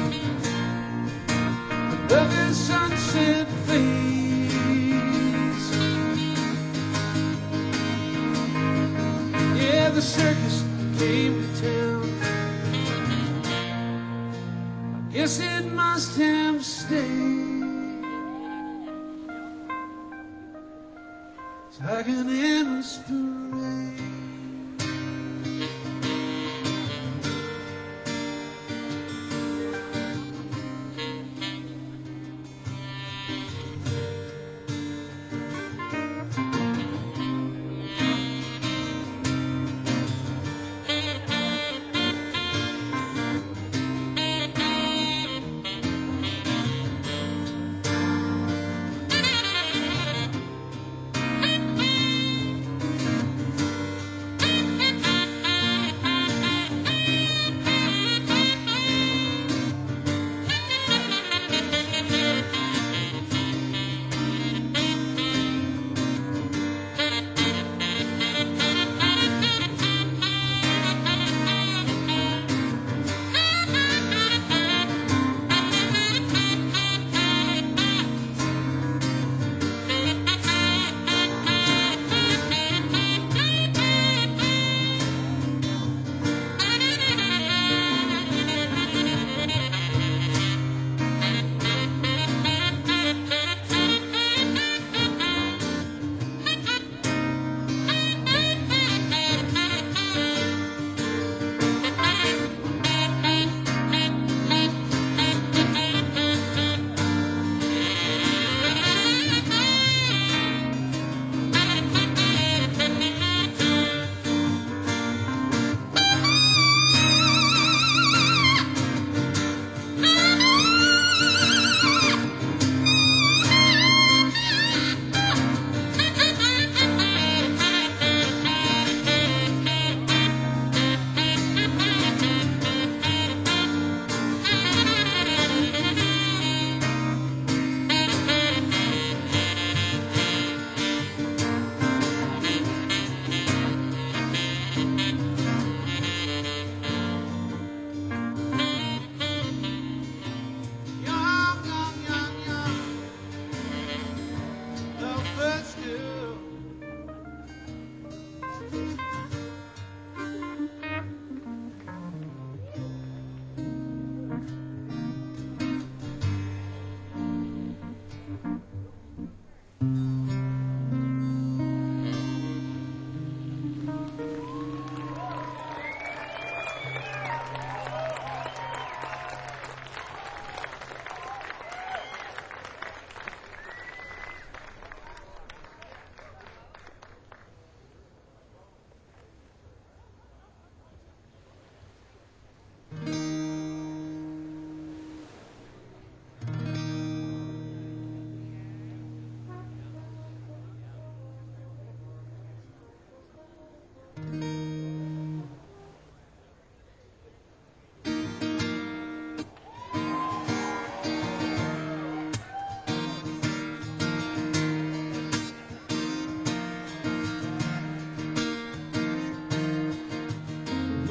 another sunset fades. Yeah, the circus came to town, I guess it must have stayed. It's like an endless parade.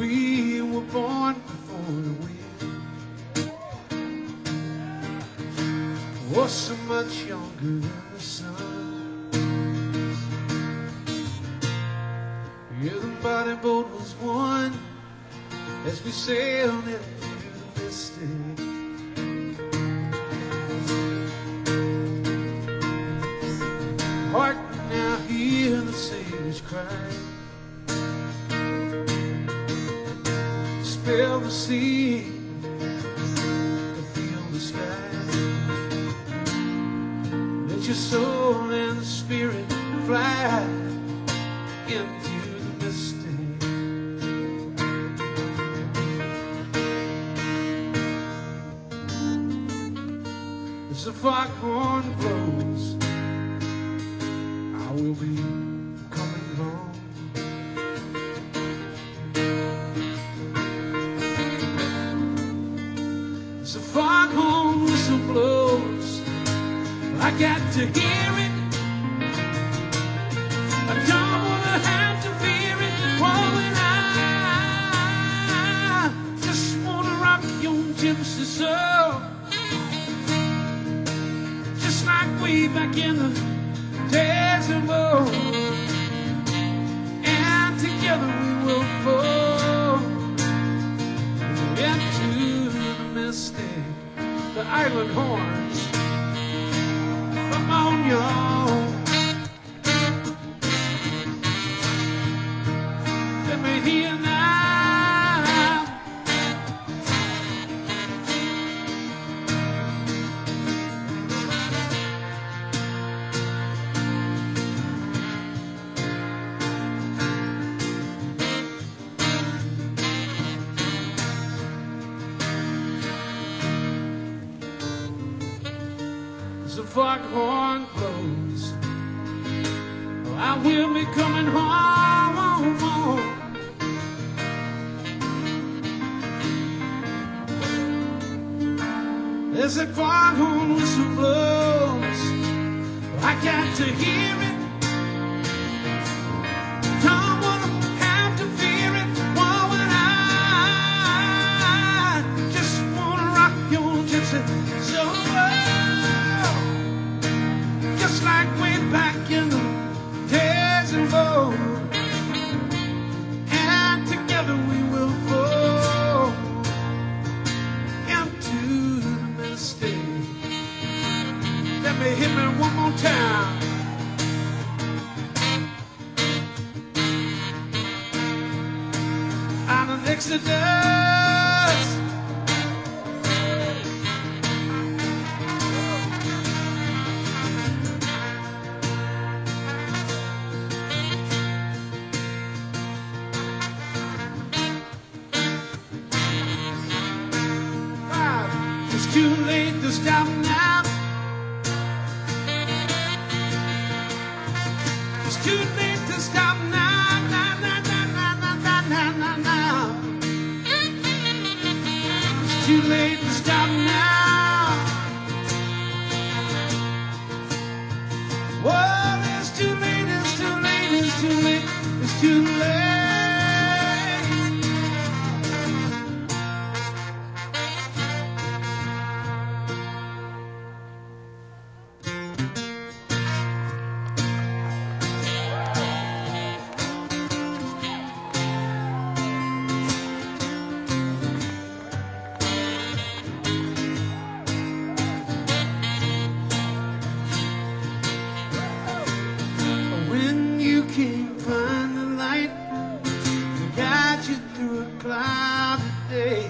we were born before the wind. Was so much younger than the sun. Yeah, the mighty boat was one as we sailed into the mystic. Hark now, hear the sailors cry. Spell the sea, to feel the sky. Let your soul and the spirit fly into the mystic. As the foghorn blows, I will be coming home. As the foghorn whistle blows, I got to hear it. I don't want to have to fear it. Oh, and I just want to rock your gypsy soul, just like way back in the days of old. And together we will fall into the mystic, the island horns. Come on, y'all. Let me hear now. As the foghorn blows, I will be coming home. As the foghorn whistle blows, I got to hear it. Don't want to have to fear it. Oh, and I just want to rock your gypsy soul, just like way back in the days of old. And together we will fall into the mystic. Let me hit me one more time. On an Exodus. It's too late to stop now. It's too late to stop now. Now, now, now, now, now, now, now, now. It's too late to stop now. Oh, it's too late, it's too late, it's too late, it's too late. When you can't find the light to guide you through a cloudy day,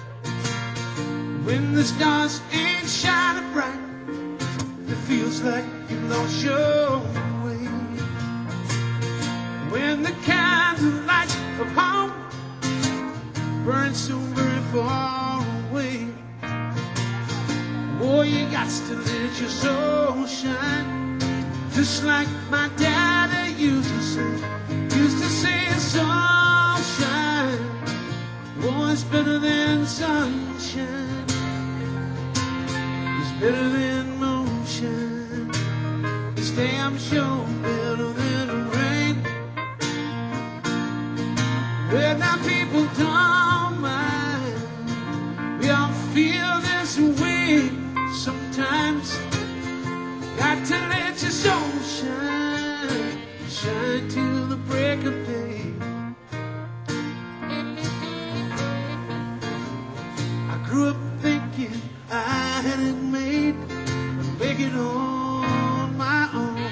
when the stars ain't shining bright, it feels like you lost your way. When the candle lights of home burn so very far away, oh, you got to let your soul shine, just like my daddy used to say. Used to say sunshine, oh, it's better than sunshine, it's better than moonshine, it's damn sure better than rain. Well, now people don't break of day. I grew up thinking I had it made, make it on my own.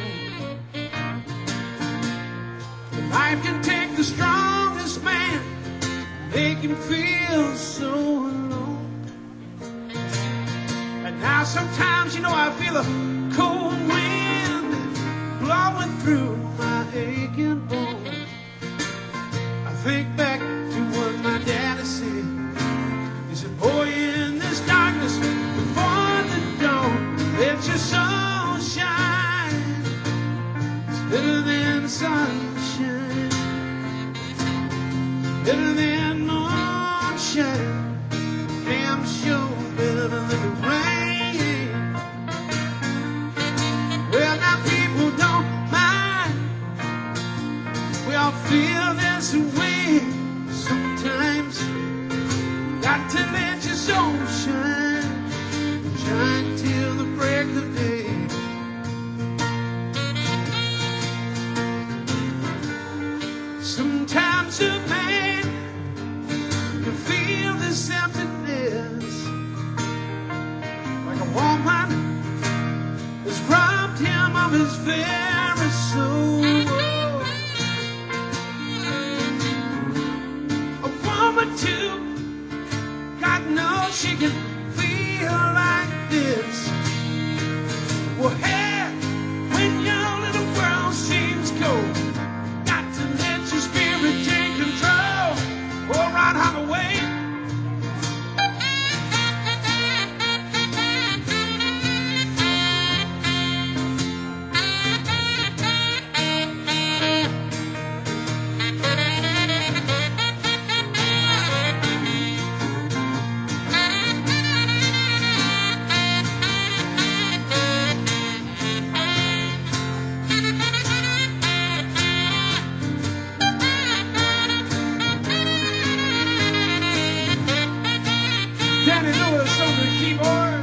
But life can take the strongest man, make him feel so alone. And now sometimes, you know, I feel a cold wind blowing through my aching bones. I think back to what my daddy said. He said, boy, in this darkness before the dawn, let your soul shine. It's better than sunshine, better than moonshine, damn sure better than the rain. Well, now people don't mind, we all feel this way sometimes. Got to let your soul shine, shine till the break of day. Sometimes a man can feel this emptiness, like a woman has robbed him of his very soul. A woman too, God knows she can feel like this. Well, hey, when your little world seems cold, got to let your spirit take control. Or run on away. Danny Lewis on the keyboard.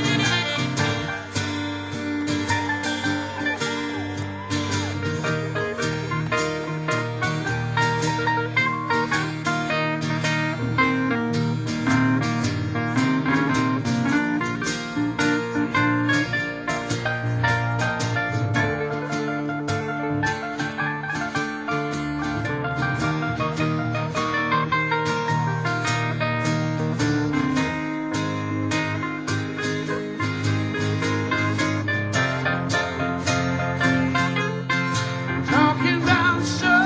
Talking about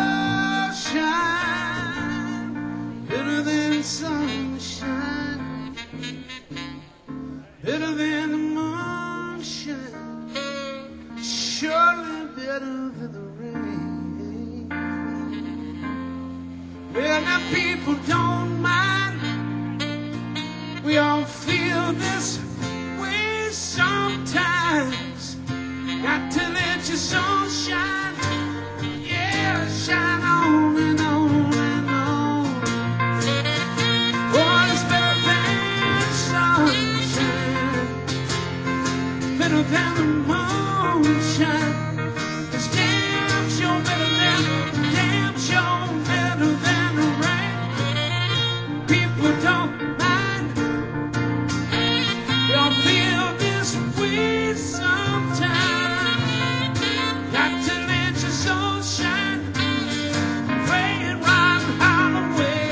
sunshine, better than sunshine, better than the moonshine, surely better than the rain. Well, now people don't mind, we all feel this way sometimes. Got to let your soul shine, yeah, shine on and on and on. Oh, it's better than sunshine, better than the moonshine. It's damn sure better than, damn sure better than the rain. People don't mind, we all feel this way sometimes. Got to let your soul shine, pray and run all away.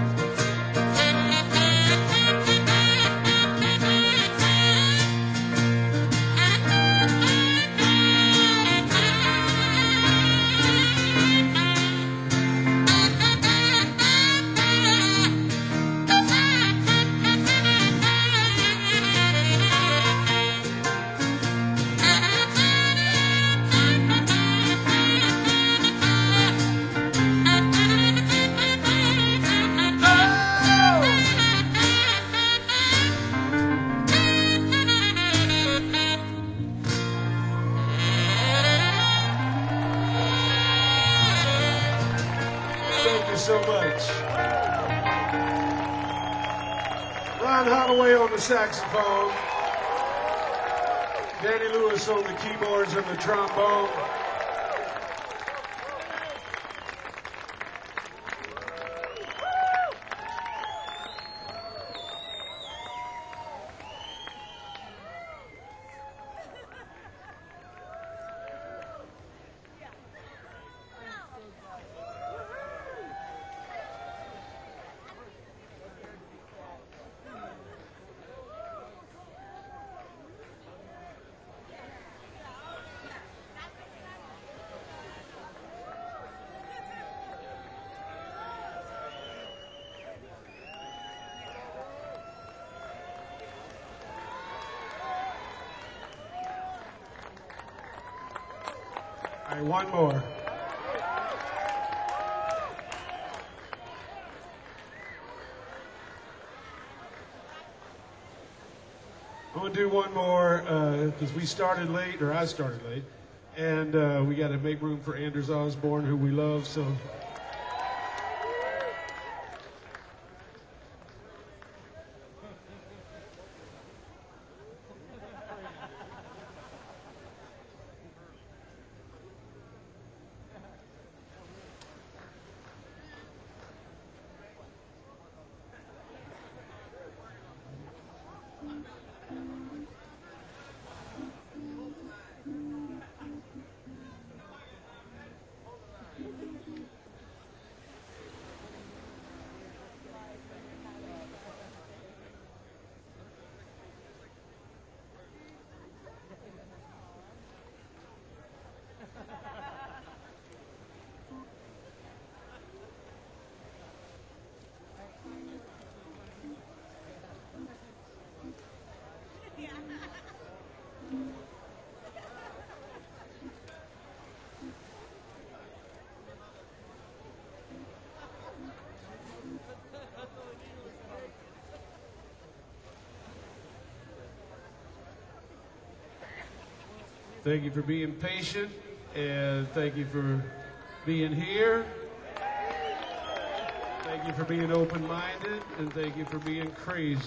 Thank you so much. Ron Holloway on the saxophone. Danny Lewis on the keyboards and the trombone. right, one more. I'm going to do one more because we started late, or I started late, and uh, we got to make room for Anders Osborne, who we love, so... Thank you for being patient, and thank you for being here. Thank you for being open-minded, and thank you for being crazy.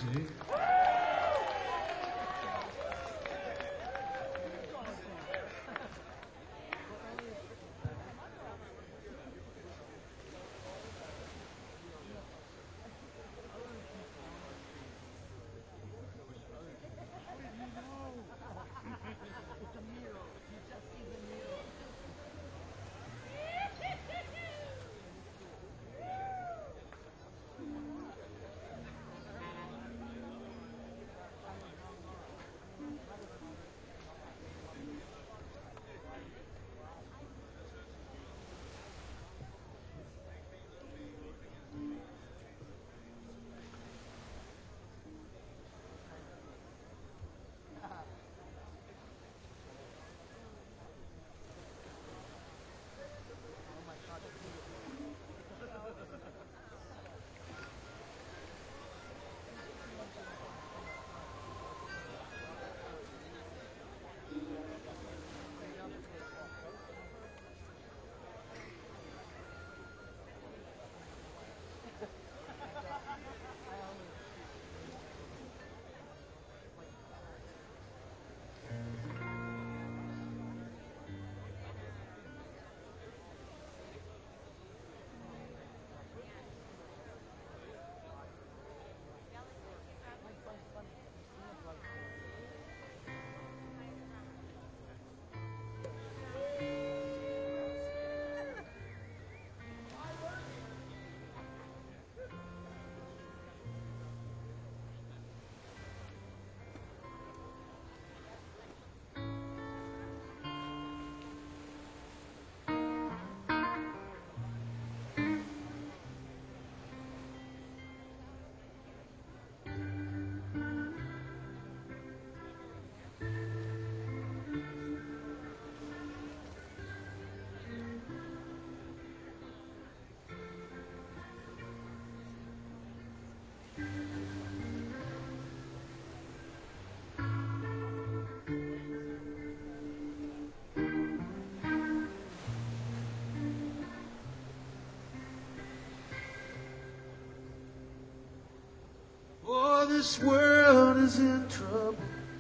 Oh, this world is in trouble.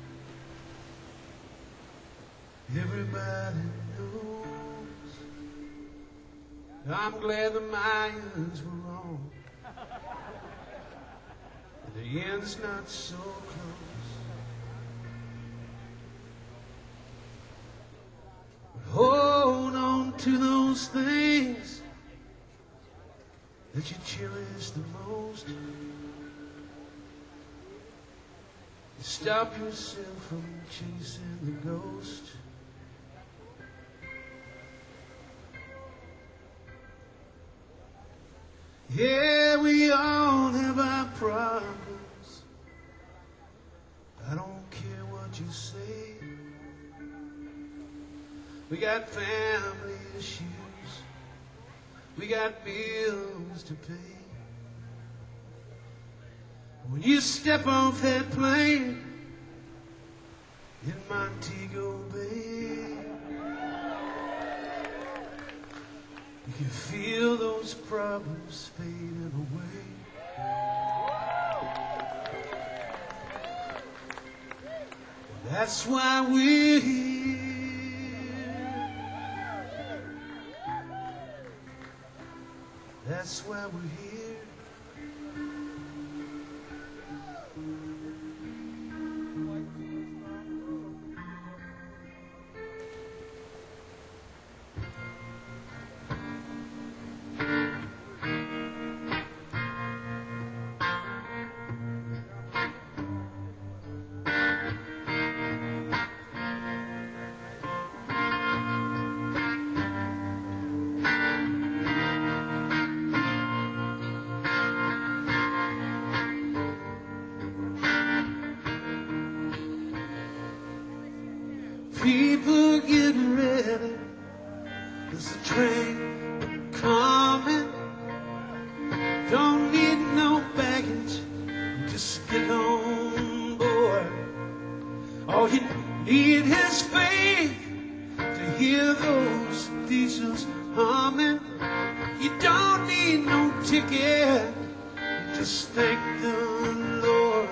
Everybody knows. I'm glad the Mayans were wrong. The end's not so close. But hold on to those things that you cherish the most. Stop yourself from chasing the ghost. Yeah, we all have our problems. I don't care what you say. We got family issues. We got bills to pay. When you step off that plane in Montego Bay, you can feel those problems fading away. That's why we're here. That's why we're here. People getting ready. There's a train coming. Don't need no baggage. Just get on board. All you need is faith to hear those diesels humming. You don't need no ticket. Just thank the Lord.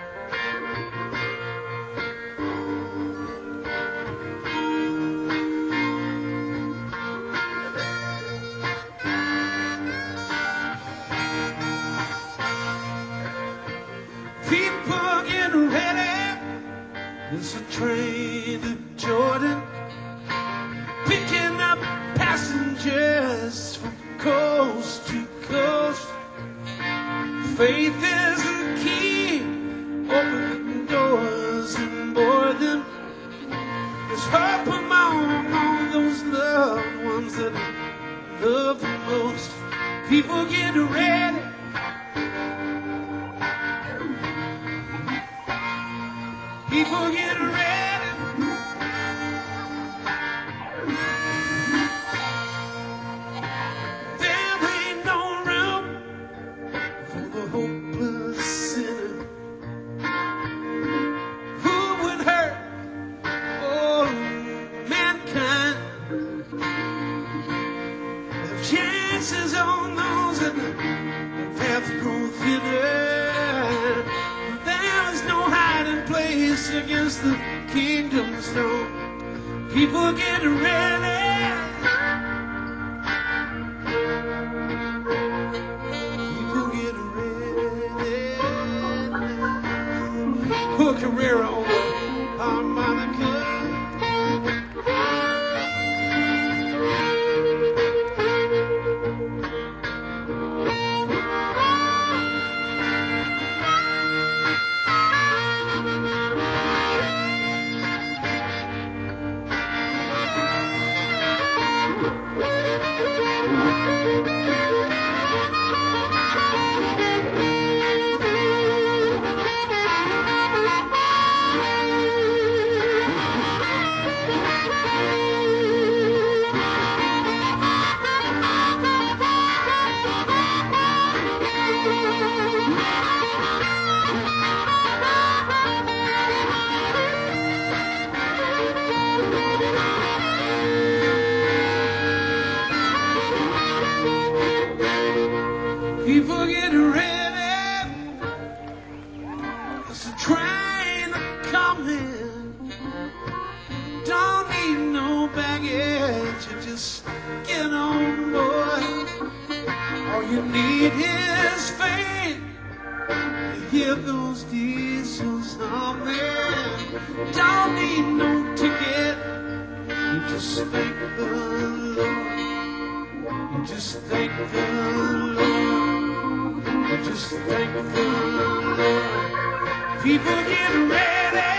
People getting ready. There's a train to Jordan, picking up passengers from coast to coast. Faith is the key, open the doors and board them. There's hope among all those loved ones that I love the most. People getting ready. People get ready. There ain't no room for the hopeless sinner who would hurt all mankind. The chances on those that the path grow thinner. There is no hiding place against the kingdom's throne. People get ready. People get ready. Put Carrera on the harmonica. People get ready. There's a train coming. Don't need no baggage. You just get on board. All you need is faith to hear those diesels humming. Don't need no ticket. You just thank the Lord. You just thank the Lord. Just thank the Lord. People get ready.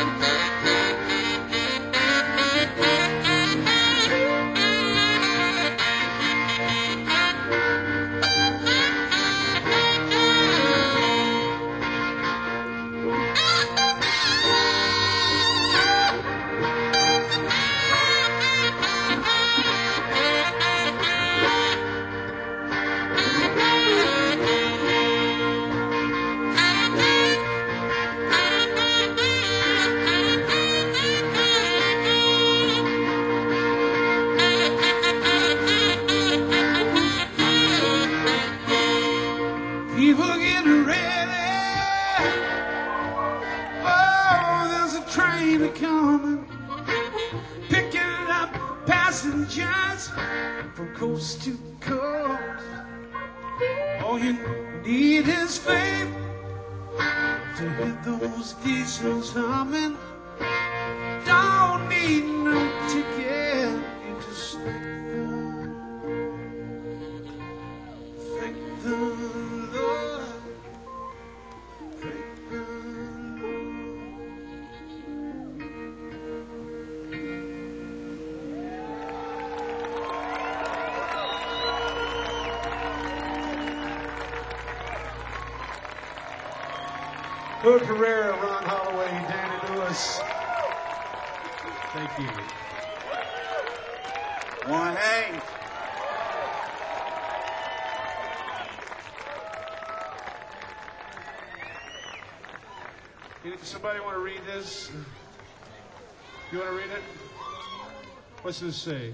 People getting ready. Oh, there's a train a coming, picking up passengers from coast to coast. All you need is faith to hit those diesels humming. Don't need no ticket, you just thank the, thank the Lord. Thank the Hood Carrera, Ron Holloway, Danny Lewis. Thank you. One A. Somebody want to read this? You want to read it? What's this say?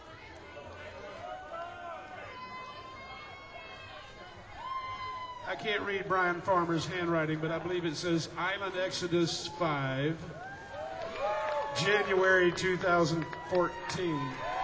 I can't read Brian Farmer's handwriting, but I believe it says Island Exodus five, January two thousand fourteen.